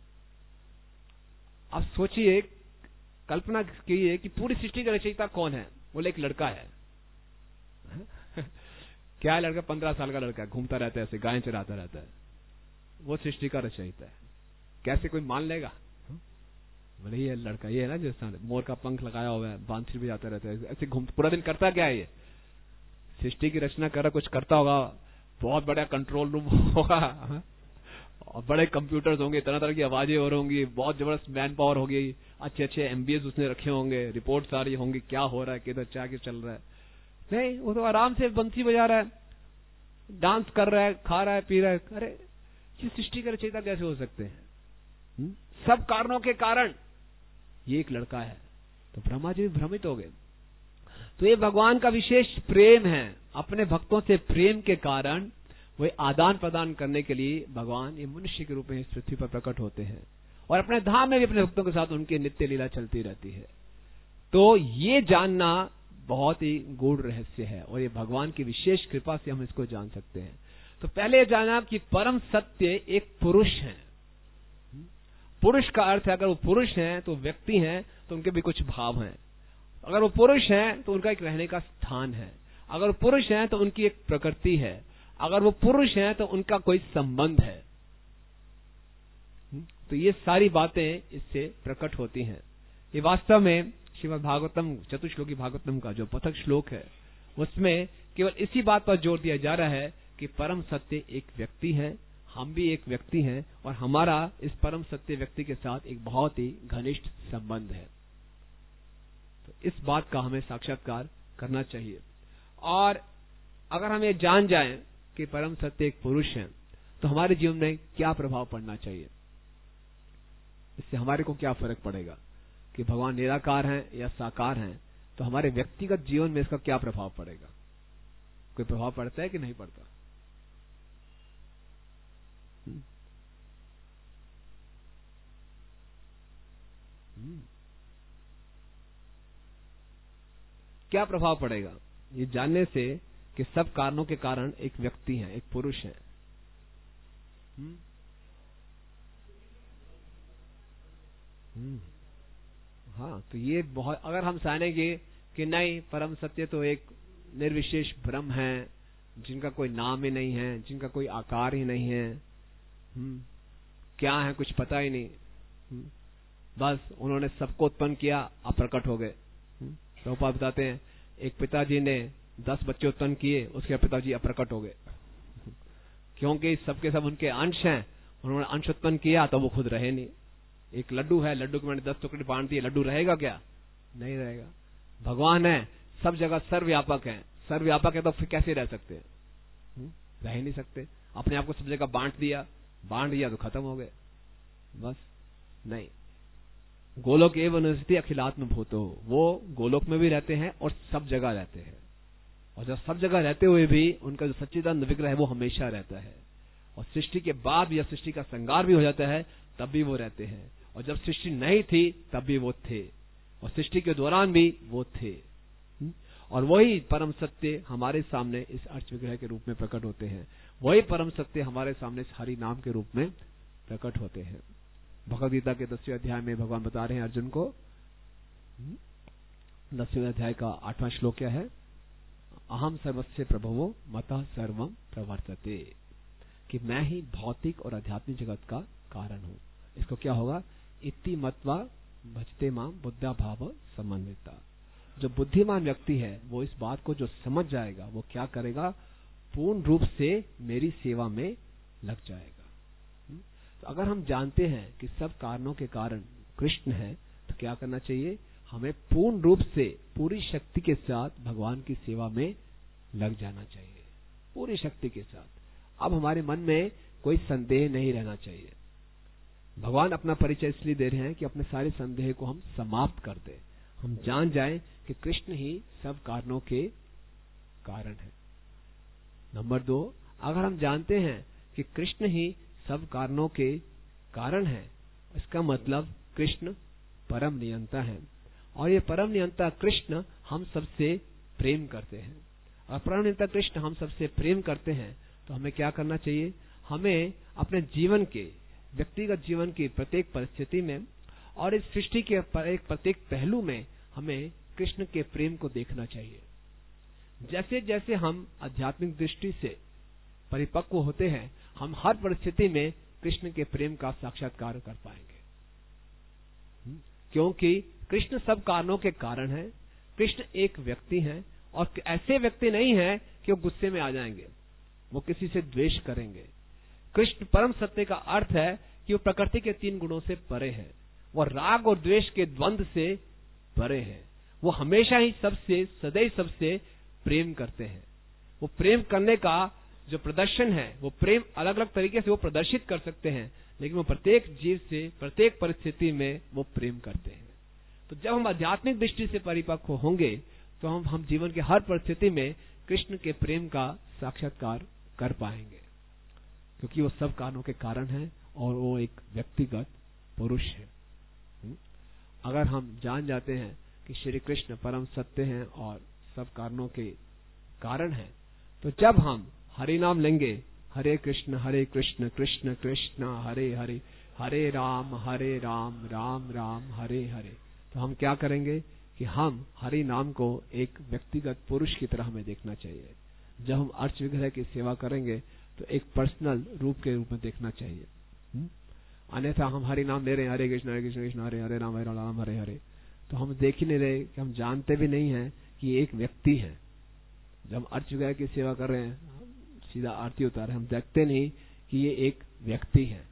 आप सोचिए, कल्पना कीजिए कि पूरी सृष्टि का रचयिता कौन है, बोले एक लड़का है। क्या है लड़का, 15 साल का लड़का, घूमता रहता है, ऐसे गाय चराता रहता है, वो सृष्टि का रचयिता है। कैसे कोई मान लेगा। बोले ये लड़का, ये है ना जो मोर का पंख लगाया हुआ है, बांसुरी भी जाता रहता है, ऐसे घूम पूरा दिन करता क्या है, ये सृष्टि की रचना कर रहा, कुछ करता होगा, बहुत बड़ा कंट्रोल रूम होगा और बड़े कंप्यूटर्स होंगे, तरह तरह की आवाजें हो रही होंगी, बहुत जबरदस्त मैन पावर होगी, अच्छे अच्छे एमबीएस उसने रखे होंगे, रिपोर्ट सारी होंगी, क्या हो रहा है, किधर क्या चल रहा है। नहीं, वो तो आराम से बंसी बजा रहा है, डांस कर रहा है, खा रहा है, पी रहा है। अरे ये सृष्टि के रचयिता कैसे हो सकते हैं। सब कारणों के कारण ये एक लड़का है। तो ब्रह्मा जी भ्रमित हो गए। तो ये भगवान का विशेष प्रेम है, अपने भक्तों से प्रेम के कारण वे आदान प्रदान करने के लिए भगवान ये मनुष्य के रूप में इस पृथ्वी पर प्रकट होते हैं और अपने धाम में भी अपने भक्तों के साथ उनकी नित्य लीला चलती रहती है। तो ये जानना बहुत ही गूढ़ रहस्य है और ये भगवान की विशेष कृपा से हम इसको जान सकते हैं। तो पहले जाना कि परम सत्य एक पुरुष है। पुरुष का अर्थ है, अगर वो पुरुष हैं तो व्यक्ति हैं, तो उनके भी कुछ भाव हैं। अगर वो पुरुष हैं तो उनका एक रहने का स्थान है। अगर वो पुरुष हैं तो उनकी एक प्रकृति है। अगर वो पुरुष हैं तो उनका कोई संबंध है। तो ये सारी बातें इससे प्रकट होती हैं। ये वास्तव में श्रीमद् भागवतम चतुश्लोकी भागवतम का जो प्रथम श्लोक है, उसमें केवल इसी बात पर जोर दिया जा रहा है कि परम सत्य एक व्यक्ति है, हम भी एक व्यक्ति हैं और हमारा इस परम सत्य व्यक्ति के साथ एक बहुत ही घनिष्ठ संबंध है। तो इस बात का हमें साक्षात्कार करना चाहिए। और अगर हम ये जान जाएं कि परम सत्य एक पुरुष है, तो हमारे जीवन में क्या प्रभाव पड़ना चाहिए, इससे हमारे को क्या फर्क पड़ेगा कि भगवान निराकार हैं या साकार हैं, तो हमारे व्यक्तिगत जीवन में इसका क्या प्रभाव पड़ेगा। कोई प्रभाव पड़ता है कि नहीं पड़ता। क्या प्रभाव पड़ेगा ये जानने से कि सब कारणों के कारण एक व्यक्ति है, एक पुरुष है। हाँ, तो ये बहुत, अगर हम जानेंगे कि नहीं परम सत्य तो एक निर्विशेष ब्रह्म है, जिनका कोई नाम ही नहीं है, जिनका कोई आकार ही नहीं है, क्या है कुछ पता ही नहीं, बस उन्होंने सबको उत्पन्न किया, अब प्रकट हो गए। प्रभुपाद बताते हैं एक पिताजी ने 10 बच्चे उत्पन्न किए, उसके पिताजी अप्रकट हो गए, क्योंकि सबके सब उनके अंश हैं, उन्होंने अंश उत्पन्न किया तो वो खुद रहे नहीं। एक लड्डू है, लड्डू के मैंने 10 टुकड़े बांट दिए, लड्डू रहेगा क्या, नहीं रहेगा। भगवान है, सब जगह सर्वव्यापक है, सर्वव्यापक है तो फिर कैसे रह सकते हैं, रह ही नहीं सकते। अपने आप को सब जगह बांट दिया तो खत्म हो गए, बस नहीं। गोलोक एवं स्थिति अखिलात्म भूतो, वो गोलोक में भी रहते हैं और सब जगह रहते हैं, और जब सब जगह रहते हुए भी उनका जो सच्चिदानंद विग्रह है वो हमेशा रहता है, और सृष्टि के बाद या सृष्टि का संगार भी हो जाता है तब भी वो रहते हैं, और जब सृष्टि नहीं थी तब भी वो थे, और सृष्टि के दौरान भी वो थे। और वही परम सत्य हमारे सामने इस अर्च विग्रह के रूप में प्रकट होते हैं, वही परम सत्य हमारे सामने इस हरि नाम के रूप में प्रकट होते हैं। भगवद गीता के 10वें अध्याय में भगवान बता रहे हैं अर्जुन को, 10वें अध्याय का 8वां श्लोक क्या है, अहम सर्वस्य प्रभवो मतः सर्वम प्रवर्तते, कि मैं ही भौतिक और आध्यात्मिक जगत का कारण हूं। इसको क्या होगा, इति मत्वा भजते मां बुद्धा भाव समन्विता। जो बुद्धिमान व्यक्ति है वो इस बात को जो समझ जाएगा वो क्या करेगा, पूर्ण रूप से मेरी सेवा में लग जाएगा। तो अगर हम जानते हैं कि सब कारणों के कारण कृष्ण है तो क्या करना चाहिए, हमें पूर्ण रूप से पूरी शक्ति के साथ भगवान की सेवा में लग जाना चाहिए, पूरी शक्ति के साथ। अब हमारे मन में कोई संदेह नहीं रहना चाहिए। भगवान अपना परिचय इसलिए दे रहे हैं कि अपने सारे संदेह को हम समाप्त कर दें, हम जान जाएं कि कृष्ण ही सब कारणों के कारण है। नंबर 2, अगर हम जानते हैं कि कृष्ण ही सब कारणों के कारण है, इसका मतलब कृष्ण परम नियंता है और ये परम नियंता कृष्ण हम सबसे प्रेम करते हैं। और परम नियंता कृष्ण हम सबसे प्रेम करते हैं तो हमें क्या करना चाहिए, हमें अपने जीवन के, व्यक्तिगत जीवन की प्रत्येक परिस्थिति में और इस सृष्टि के प्रत्येक पहलू में हमें कृष्ण के प्रेम को देखना चाहिए। जैसे जैसे हम आध्यात्मिक दृष्टि से परिपक्व होते हैं, हम हर परिस्थिति में कृष्ण के प्रेम का साक्षात्कार कर पाएंगे, क्योंकि कृष्ण सब कारणों के कारण है। कृष्ण एक व्यक्ति है और ऐसे व्यक्ति नहीं है कि वो गुस्से में आ जाएंगे, वो किसी से द्वेष करेंगे। कृष्ण परम सत्य का अर्थ है कि वो प्रकृति के 3 गुणों से परे है, वो राग और द्वेष के द्वंद्व से परे है। वो हमेशा ही सबसे, सदैव सबसे प्रेम करते हैं। वो प्रेम करने का जो प्रदर्शन है, वो प्रेम अलग अलग तरीके से वो प्रदर्शित कर सकते हैं, लेकिन वो प्रत्येक जीव से, प्रत्येक परिस्थिति में वो प्रेम करते हैं। तो जब हम आध्यात्मिक दृष्टि से परिपक्व होंगे तो हम जीवन के हर परिस्थिति में कृष्ण के प्रेम का साक्षात्कार कर पाएंगे, क्योंकि वो सब कारणों के कारण है और वो एक व्यक्तिगत पुरुष है। अगर हम जान जाते हैं कि श्री कृष्ण परम सत्य हैं और सब कारणों के कारण हैं, तो जब हम हरि नाम लेंगे, हरे कृष्ण कृष्ण कृष्ण हरे हरे, हरे राम राम राम हरे हरे, तो हम क्या करेंगे कि हम हरि नाम को एक व्यक्तिगत पुरुष की तरह हमें देखना चाहिए। जब हम अर्च विग्रह की सेवा करेंगे तो एक पर्सनल रूप के रूप में देखना चाहिए। अन्यथा हम हरि नाम ले रहे हैं, हरे कृष्ण कृष्ण हरे हरे राम हरे हरे, तो हम देख ही नहीं रहे कि हम जानते भी नहीं है कि ये एक व्यक्ति है। जब हम अर्च विग्रह की सेवा कर रहे हैं, सीधा आरती उतार, हम देखते नहीं कि ये एक व्यक्ति है।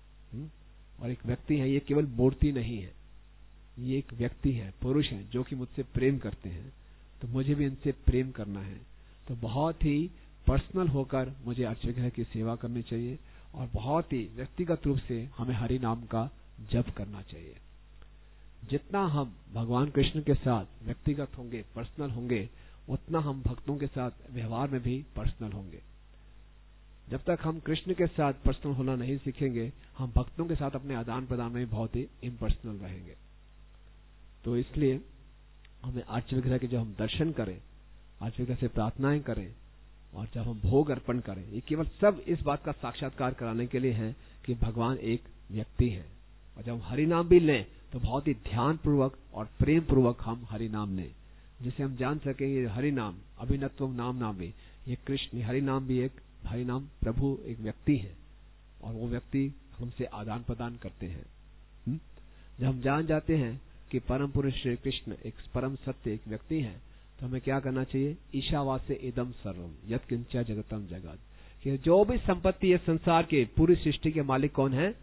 और एक व्यक्ति है, ये केवल मूर्ति नहीं है, ये एक व्यक्ति है, पुरुष है, जो कि मुझसे प्रेम करते हैं, तो मुझे भी इनसे प्रेम करना है। तो बहुत ही पर्सनल होकर मुझे अर्च विग्रह की सेवा करनी चाहिए और बहुत ही व्यक्तिगत रूप से हमें हरि नाम का जप करना चाहिए। जितना हम भगवान कृष्ण के साथ व्यक्तिगत होंगे, पर्सनल होंगे, उतना हम भक्तों के साथ व्यवहार में भी पर्सनल होंगे। जब तक हम कृष्ण के साथ पर्सनल होना नहीं सीखेंगे, हम भक्तों के साथ अपने आदान प्रदान में बहुत ही इम्पर्सनल रहेंगे। तो इसलिए हमें अर्च विग्रह के जब हम दर्शन करें, अर्च विग्रह से प्रार्थनाएं करें और जब हम भोग अर्पण करें, ये केवल सब इस बात का साक्षात्कार कराने के लिए है कि भगवान एक व्यक्ति है। और जब हम हरि नाम भी लें तो बहुत ही ध्यान पूर्वक और प्रेम पूर्वक हम हरि नाम लें, जिसे हम जान सके ये हरि नाम अभिनत्वम नाम भी, ये कृष्ण हरि नाम भी एक, हरि नाम प्रभु एक व्यक्ति है और वो व्यक्ति हमसे आदान प्रदान करते हैं। जब हम जान जाते हैं कि परम पुरुष श्री कृष्ण एक परम सत्य एक व्यक्ति है, तो हमें क्या करना चाहिए, ईशावास्य इदम सर्वम यत् किंचा जगतम जगत, कि जो भी संपत्ति है संसार के, पूरी सृष्टि के मालिक कौन है,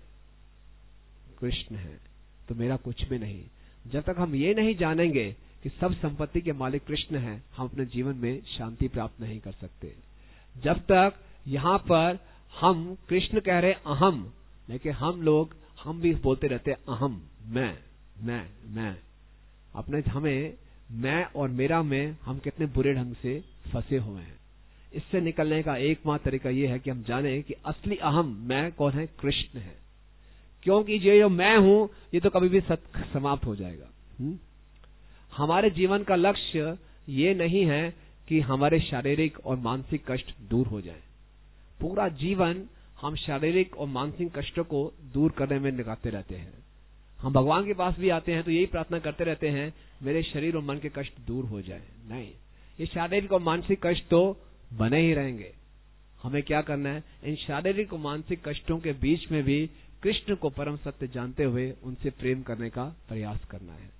कृष्ण है, तो मेरा कुछ भी नहीं। जब तक हम ये नहीं जानेंगे कि सब संपत्ति के मालिक कृष्ण है, हम अपने जीवन में शांति प्राप्त नहीं कर सकते। जब तक यहाँ पर हम कृष्ण कह रहे अहम, लेकिन हम भी बोलते रहते अहम, मैं अपने, हमें मैं और मेरा में हम कितने बुरे ढंग से फंसे हुए हैं। इससे निकलने का एकमात्र तरीका यह है कि हम जाने कि असली अहम मैं कौन है, कृष्ण है। क्योंकि ये जो मैं हूं ये तो कभी भी समाप्त हो जाएगा। हमारे जीवन का लक्ष्य ये नहीं है कि हमारे शारीरिक और मानसिक कष्ट दूर हो जाएं। पूरा जीवन हम शारीरिक और मानसिक कष्टों को दूर करने में लगाते रहते हैं। हम भगवान के पास भी आते हैं तो यही प्रार्थना करते रहते हैं, मेरे शरीर और मन के कष्ट दूर हो जाए। नहीं, ये शारीरिक और मानसिक कष्ट तो बने ही रहेंगे। हमें क्या करना है, इन शारीरिक और मानसिक कष्टों के बीच में भी कृष्ण को परम सत्य जानते हुए उनसे प्रेम करने का प्रयास करना है।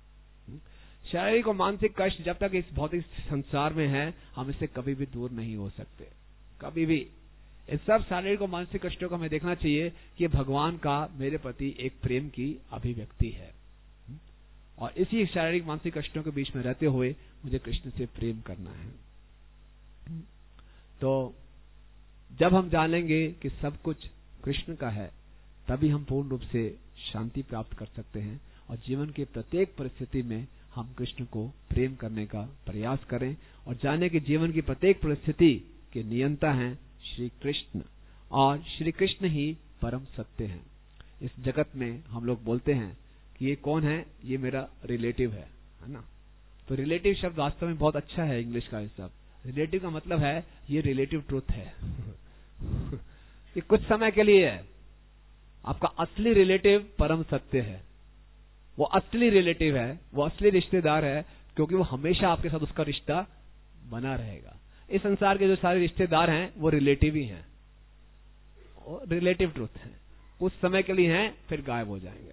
शारीरिक और मानसिक कष्ट जब तक इस भौतिक संसार में है, हम इससे कभी भी दूर नहीं हो सकते, कभी भी। इस सब शारीरिक और मानसिक कष्टों को हमें देखना चाहिए कि भगवान का मेरे प्रति एक प्रेम की अभिव्यक्ति है, और इसी शारीरिक मानसिक कष्टों के बीच में रहते हुए मुझे कृष्ण से प्रेम करना है। तो जब हम जानेंगे कि सब कुछ कृष्ण का है, तभी हम पूर्ण रूप से शांति प्राप्त कर सकते हैं, और जीवन की प्रत्येक परिस्थिति में हम कृष्ण को प्रेम करने का प्रयास करें, और जाने कि जीवन की प्रत्येक परिस्थिति के नियंता हैं श्री कृष्ण, और श्री कृष्ण ही परम सत्य हैं। इस जगत में हम लोग बोलते हैं कि ये कौन है, ये मेरा रिलेटिव है ना। तो रिलेटिव शब्द वास्तव में बहुत अच्छा है इंग्लिश का। इस सब रिलेटिव का मतलब है ये रिलेटिव ट्रूथ है ये कुछ समय के लिए है। आपका असली रिलेटिव परम सत्य है, वो असली रिलेटिव है, वो असली रिश्तेदार है, क्योंकि वो हमेशा आपके साथ उसका रिश्ता बना रहेगा। इस संसार के जो सारे रिश्तेदार हैं वो रिलेटिव ही हैं, रिलेटिव ट्रूथ है, कुछ समय के लिए हैं, फिर गायब हो जाएंगे,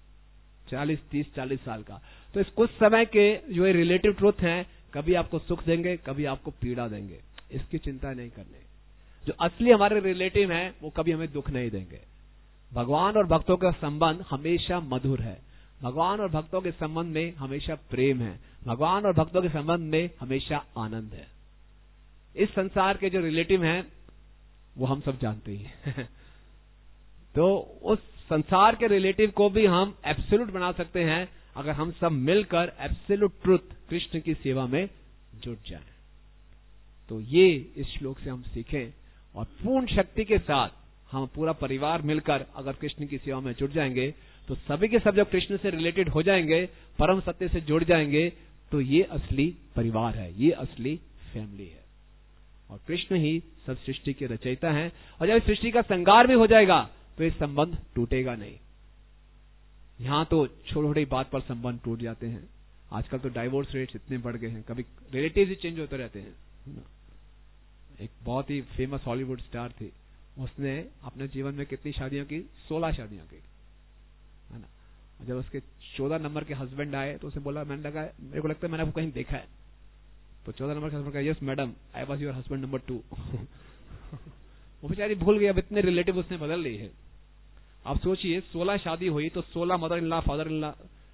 30-40 साल का। तो इस कुछ समय के जो ये रिलेटिव ट्रूथ हैं, कभी आपको सुख देंगे, कभी आपको पीड़ा देंगे, इसकी चिंता नहीं करनी। जो असली हमारे रिलेटिव हैं वो कभी हमें दुख नहीं देंगे। भगवान और भक्तों का संबंध हमेशा मधुर है, भगवान और भक्तों के संबंध में हमेशा प्रेम है, भगवान और भक्तों के संबंध में हमेशा आनंद है। इस संसार के जो रिलेटिव हैं वो हम सब जानते ही हैं तो उस संसार के रिलेटिव को भी हम एब्सोल्यूट बना सकते हैं अगर हम सब मिलकर एब्सोल्यूट ट्रुथ कृष्ण की सेवा में जुट जाएं। तो ये इस श्लोक से हम सीखें, और पूर्ण शक्ति के साथ हम पूरा परिवार मिलकर अगर कृष्ण की सेवा में जुट जाएंगे, तो सभी के सब जब कृष्ण से रिलेटेड हो जाएंगे, परम सत्य से जुड़ जाएंगे, तो ये असली परिवार है, ये असली फैमिली है, और कृष्ण ही सब सृष्टि के रचयिता हैं। और जब सृष्टि का संगार भी हो जाएगा तो ये संबंध टूटेगा नहीं। यहां तो छोटी छोटी बात पर संबंध टूट जाते हैं। आजकल तो डाइवोर्स रेट्स इतने बढ़ गए हैं, कभी रिलेटिव्स ही चेंज होते रहते हैं। एक बहुत ही फेमस हॉलीवुड स्टार थी, उसने अपने जीवन में कितनी शादियां की, 16 शादियां की, है ना। जब उसके 14 नंबर के हस्बैंड आए तो उसे बोला, मैंने लगा, मेरे को लगता है मैंने आपको कहीं देखा है। तो 14 नंबर के हस्बैंड कहा, yes madam, I was your husband number 2 वो बेचारी भूल गई, अब इतने रिलेटिव उसने बदल ली है। आप सोचिए 16 शादी हुई तो 16 mother in law, father in law,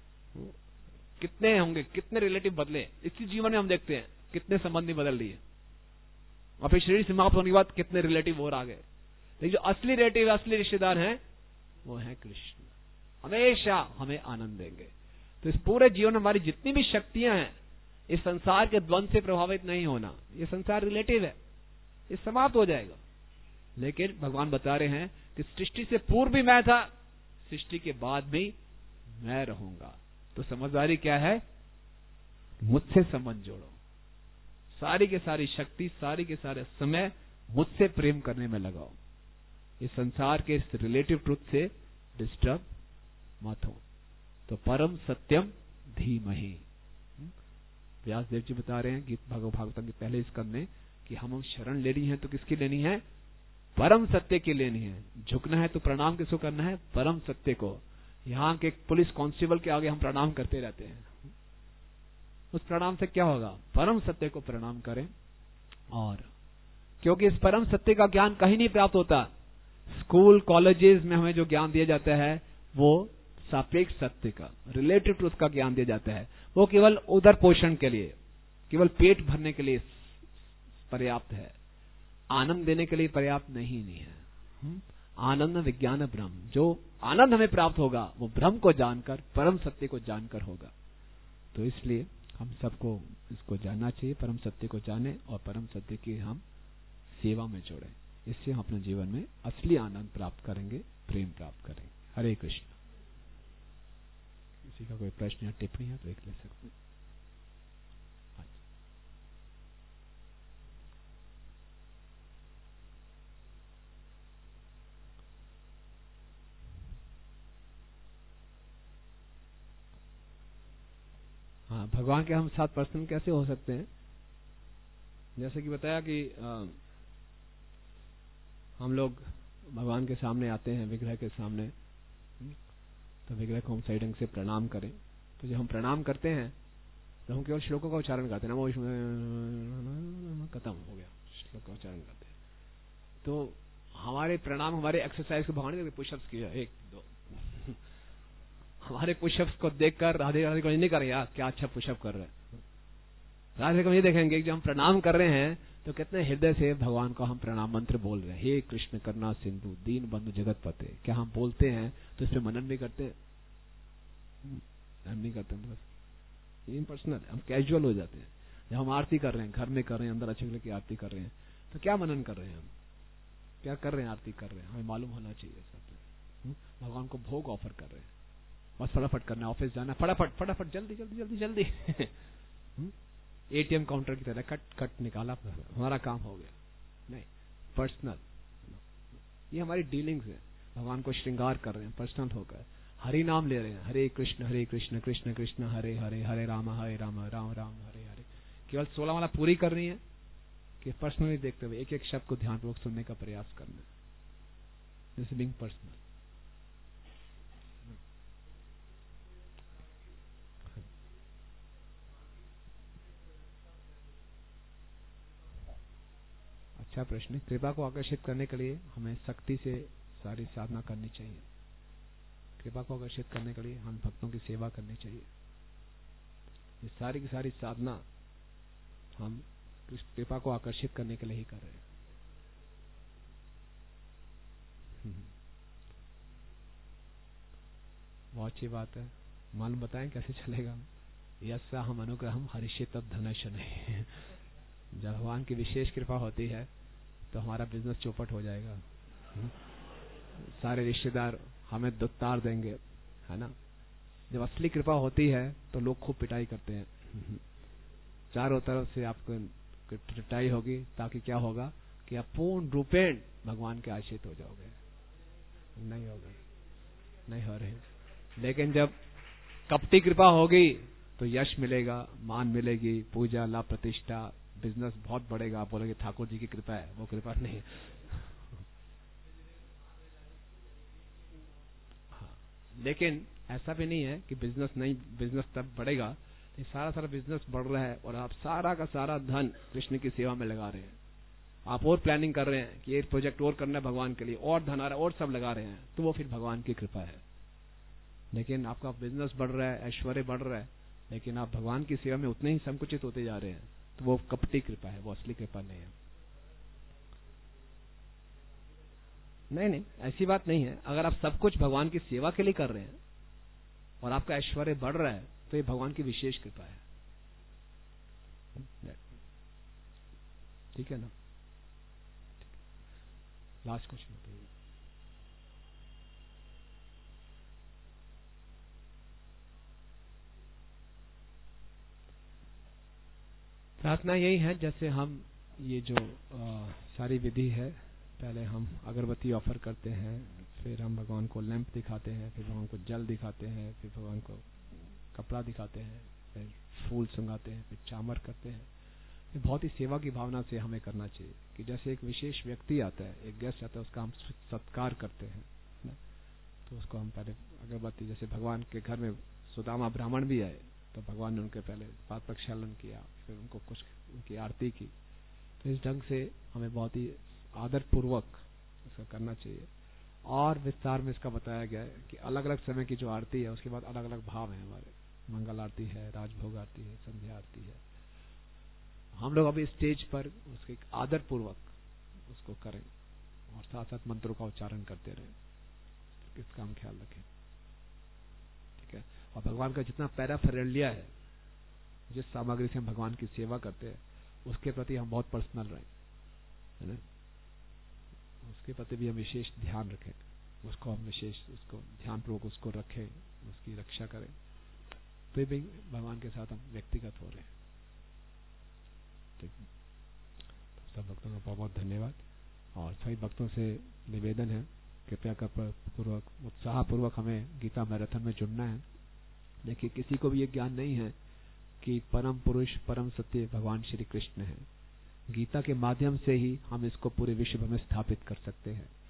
कितने होंगे, कितने रिलेटिव बदले। इसी जीवन में हम देखते हैं कितने संबंधी बदल लिए, और फिर शरीर समाप्त होने के बाद कितने रिलेटिव और आ गए। लेकिन जो असली रिलेटिव, असली रिश्तेदार हैं, वो है कृष्ण, हमेशा हमें आनंद देंगे। तो इस पूरे जीवन में हमारी जितनी भी शक्तियां हैं, इस संसार के द्वंद से प्रभावित नहीं होना। ये संसार रिलेटिव है, ये समाप्त हो जाएगा। लेकिन भगवान बता रहे हैं कि सृष्टि से पूर्व भी मैं था, सृष्टि के बाद भी मैं रहूंगा। तो समझदारी क्या है, मुझसे संबंध जोड़ो, सारी के सारी शक्ति, सारी के सारे समय मुझसे प्रेम करने में लगाओ। इस संसार के इस रिलेटिव ट्रुथ से डिस्टर्ब मत हो। तो परम सत्यम धीमहि, व्यासदेव जी बता रहे हैं गीत भागवतम के पहले स्कंद में कि हम शरण लेनी है तो किसकी लेनी है, परम सत्य की लेनी है। झुकना है तो प्रणाम किसको करना है, परम सत्य को। यहाँ के पुलिस कांस्टेबल के आगे हम प्रणाम करते रहते हैं, उस प्रणाम से क्या होगा, परम सत्य को प्रणाम करें। और क्योंकि इस परम सत्य का ज्ञान कहीं नहीं प्राप्त होता, स्कूल कॉलेजेस में हमें जो ज्ञान दिया जाता है वो सापेक्ष सत्य का, रिलेटिव ट्रुथ का ज्ञान दिया जाता है। वो केवल उदर पोषण के लिए, केवल पेट भरने के लिए पर्याप्त है, आनंद देने के लिए पर्याप्त नहीं है। आनंद विज्ञान ब्रह्म, जो आनंद हमें प्राप्त होगा वो ब्रह्म को जानकर, परम सत्य को जानकर होगा। तो इसलिए हम सबको इसको जानना चाहिए, परम सत्य को जाने और परम सत्य की हम सेवा में जोड़ें। इससे हम अपने जीवन में असली आनंद प्राप्त करेंगे, प्रेम प्राप्त करेंगे। हरे कृष्ण। किसी का कोई प्रश्न या टिप्पणी है तो एक ले सकते हैं। हाँ, भगवान के हम साथ पर्सन कैसे हो सकते हैं, जैसे कि बताया कि हम लोग भगवान के सामने आते हैं, विग्रह के सामने, तो विग्रह को हम सही ढंग से प्रणाम करें। तो जब हम प्रणाम करते हैं तो हम केवल श्लोकों का उच्चारण करते हैं, नमो विष्णु, खत्म हो गया, श्लोक का उच्चारण करते हैं। तो हमारे प्रणाम, हमारे एक्सरसाइज को भगवान ने पुशअप्स किया 1 2 हमारे पुशअप्स को देखकर राधे राधे को नहीं कर रहे, यार क्या अच्छा पुशअप कर रहे हैं, राधे को ये देखेंगे कि जब हम प्रणाम कर रहे हैं तो कितने हृदय से भगवान को हम प्रणाम मंत्र बोल रहे हैं। हे कृष्ण करुणा सिंधु दीन बंधु जगत पते। क्या हम बोलते हैं तो इस पे मनन भी करते हैं? हम नहीं करते, बस इम्पर्सनल, हम कैजुअल हो जाते हैं। जब हम आरती कर रहे हैं, घर में कर रहे हैं, अंदर अच्छे की आरती कर रहे हैं, तो क्या मनन कर रहे हैं, हम क्या कर रहे हैं, आरती कर रहे हैं, हमें मालूम होना चाहिए सब। भगवान को भोग ऑफर कर रहे हैं, बस फटाफट करना, ऑफिस जाना, फटाफट फटाफट, जल्दी जल्दी जल्दी जल्दी एटीएम काउंटर की तरह कट कट निकाला, हमारा काम हो गया। नहीं, पर्सनल, ये हमारी डीलिंग्स है। भगवान को श्रृंगार कर रहे हैं पर्सनल होकर, हरि नाम ले रहे हैं, हरे कृष्ण कृष्ण कृष्ण हरे हरे, हरे राम राम राम हरे हरे। केवल 16 माला पूरी करनी है कि पर्सनली देखते हुए एक एक शब्द को ध्यानपूर्वक सुनने का प्रयास करना है, दिस इज बीइंग पर्सनल। अच्छा प्रश्न। कृपा को आकर्षित करने के लिए हमें शक्ति से सारी साधना करनी चाहिए। कृपा को आकर्षित करने के लिए हम भक्तों की सेवा करनी चाहिए। ये सारी की सारी साधना हम कृपा को आकर्षित करने के लिए ही कर रहे हैं। बहुत अच्छी बात है। मालूम बताएं कैसे चलेगा? यस्सा हम अनुग्रहम हरिष्येत धनस्य नहीं। जब भगवान की विशेष कृपा होती है तो हमारा बिजनेस चौपट हो जाएगा। सारे रिश्तेदार हमें दुत्तार देंगे, है ना। जब असली कृपा होती है तो लोग खूब पिटाई करते हैं, चारों तरफ से आपको पिटाई होगी, ताकि क्या होगा कि आप पूर्ण रूपेण भगवान के आश्रित हो जाओगे। नहीं होगा, नहीं हो रहे। लेकिन जब कपटी कृपा होगी तो यश मिलेगा, मान मिलेगी, पूजा लाभ प्रतिष्ठा, बिजनेस बहुत बढ़ेगा। आप बोलेंगे ठाकुर जी की कृपा है, वो कृपा नहीं है। हाँ, लेकिन ऐसा भी नहीं है कि बिजनेस तब बढ़ेगा। ये सारा बिजनेस बढ़ रहा है और आप सारा का सारा धन कृष्ण की सेवा में लगा रहे हैं। आप और प्लानिंग कर रहे हैं कि ये प्रोजेक्ट और करना है भगवान के लिए, और धन आ रहा है और सब लगा रहे हैं, तो वो फिर भगवान की कृपा है। लेकिन आपका बिजनेस बढ़ रहा है, ऐश्वर्य बढ़ रहा है, लेकिन आप भगवान की सेवा में उतने ही संकुचित होते जा रहे हैं, तो वो कपटी कृपा है, वो असली कृपा नहीं है। नहीं, ऐसी बात नहीं है। अगर आप सब कुछ भगवान की सेवा के लिए कर रहे हैं और आपका ऐश्वर्य बढ़ रहा है, तो ये भगवान की विशेष कृपा है। ठीक है ना। लास्ट क्वेश्चन बताइए। प्रार्थना यही है, जैसे हम ये जो सारी विधि है, पहले हम अगरबत्ती ऑफर करते हैं, फिर हम भगवान को लैंप दिखाते हैं, फिर भगवान को जल दिखाते हैं, फिर भगवान को कपड़ा दिखाते हैं, फिर फूल सुंगाते हैं, फिर चामर करते हैं। ये बहुत ही सेवा की भावना से हमें करना चाहिए कि जैसे एक विशेष व्यक्ति आता है, एक गेस्ट आता है, उसका हम सत्कार करते हैं ना, तो उसको हम पहले अगरबत्ती, जैसे भगवान के घर में सुदामा ब्राह्मण भी आए तो भगवान ने उनके पहले पाद प्रक्षालन किया, फिर उनको कुछ उनकी आरती की। तो इस ढंग से हमें बहुत ही आदर पूर्वक इसका करना चाहिए। और विस्तार में इसका बताया गया है कि अलग अलग समय की जो आरती है उसके बाद अलग अलग भाव है हमारे। मंगल आरती है, राजभोग आरती है, संध्या आरती है। हम लोग अभी स्टेज पर उसके आदर पूर्वक उसको करें और साथ साथ मंत्रों का उच्चारण करते रहें, इसका हम ख्याल रखें। ठीक है। और भगवान का जितना पैराफेरेलिया है, जिस सामग्री से हम भगवान की सेवा करते हैं, उसके प्रति हम बहुत पर्सनल रहें, है ना। उसके प्रति भी हम विशेष ध्यान रखें, उसको हम विशेष उसको ध्यानपूर्वक उसको रखें, उसकी रक्षा करें। तो भी भगवान के साथ हम व्यक्तिगत हो रहे हैं। ठीक। तो सब भक्तों का बहुत बहुत धन्यवाद। और सभी भक्तों से निवेदन है, कृपया कर पूर्वक उत्साह पूर्वक हमें गीता मैराथन में जुड़ना है। देखिए, किसी को भी ये ज्ञान नहीं है कि परम पुरुष परम सत्य भगवान श्री कृष्ण है। गीता के माध्यम से ही हम इसको पूरे विश्व में स्थापित कर सकते हैं।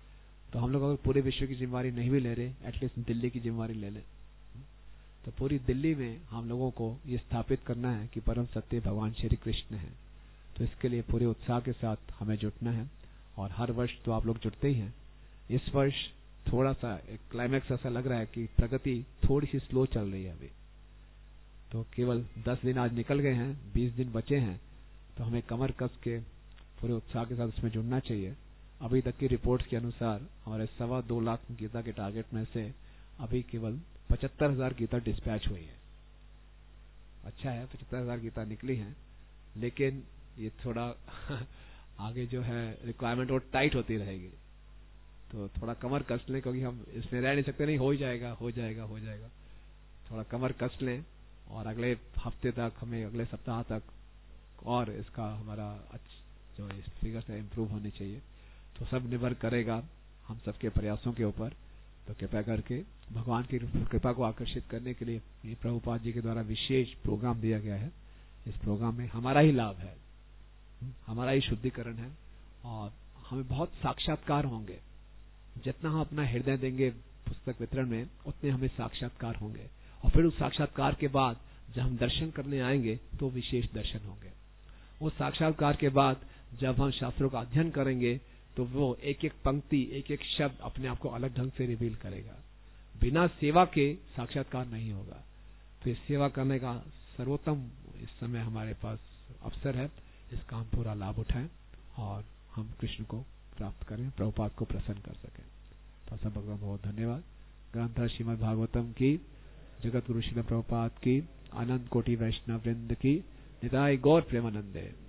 तो हम लोग अगर पूरे विश्व की जिम्मेवारी नहीं भी ले रहे, एटलीस्ट दिल्ली की जिम्मेवारी ले लें, तो पूरी दिल्ली में हम लोगों को ये स्थापित करना है कि परम सत्य भगवान श्री कृष्ण है। तो इसके लिए पूरे उत्साह के साथ हमें जुटना है। और हर वर्ष तो आप लोग जुटते ही हैं। इस वर्ष थोड़ा सा एक क्लाइमैक्स ऐसा लग रहा है कि प्रगति थोड़ी सी स्लो चल रही है अभी। तो केवल 10 दिन आज निकल गए हैं, 20 दिन बचे हैं, तो हमें कमर कस के पूरे उत्साह के साथ उसमें जुड़ना चाहिए। अभी तक की रिपोर्ट्स के अनुसार हमारे 2.25 लाख गीता के टारगेट में से अभी केवल 75,000 गीता डिस्पैच हुई है। अच्छा है, 75,000 गीता निकली हैं, लेकिन ये थोड़ा आगे जो है रिक्वायरमेंट और टाइट होती रहेगी। तो थोड़ा कमर कस लें, क्योंकि हम इसमें रह नहीं सकते, नहीं हो ही जाएगा, हो जाएगा, हो जाएगा। थोड़ा कमर कस लें और अगले हफ्ते तक, हमें अगले सप्ताह तक और इसका हमारा जो फिगर्स है इम्प्रूव होने चाहिए। तो सब निर्भर करेगा हम सबके प्रयासों के ऊपर। तो कृपया करके भगवान की कृपा को आकर्षित करने के लिए ये प्रभुपाद जी के द्वारा विशेष प्रोग्राम दिया गया है। इस प्रोग्राम में हमारा ही लाभ है, हमारा ही शुद्धिकरण है और हमें बहुत साक्षात्कार होंगे। जितना हम अपना हृदय देंगे पुस्तक वितरण में, उतने हमें साक्षात्कार होंगे। और फिर उस साक्षात्कार के बाद जब हम दर्शन करने आएंगे तो विशेष दर्शन होंगे। उस साक्षात्कार के बाद जब हम शास्त्रों का अध्ययन करेंगे तो वो एक एक पंक्ति, एक एक शब्द अपने आप को अलग ढंग से रिवील करेगा। बिना सेवा के साक्षात्कार नहीं होगा। तो इस सेवा करने का सर्वोत्तम इस समय हमारे पास अवसर है। इसका हम पूरा लाभ उठाएं और हम कृष्ण को प्राप्त करें, प्रभुपाद को प्रसन्न कर सकें। तो सब भगवान बहुत धन्यवाद। ग्रंथ श्रीमद् भागवतम की, जगत गुरु श्रील प्रभुपाद की, अनंत कोटि वैष्णव वृंद की, निताय गौर प्रेमानंदे।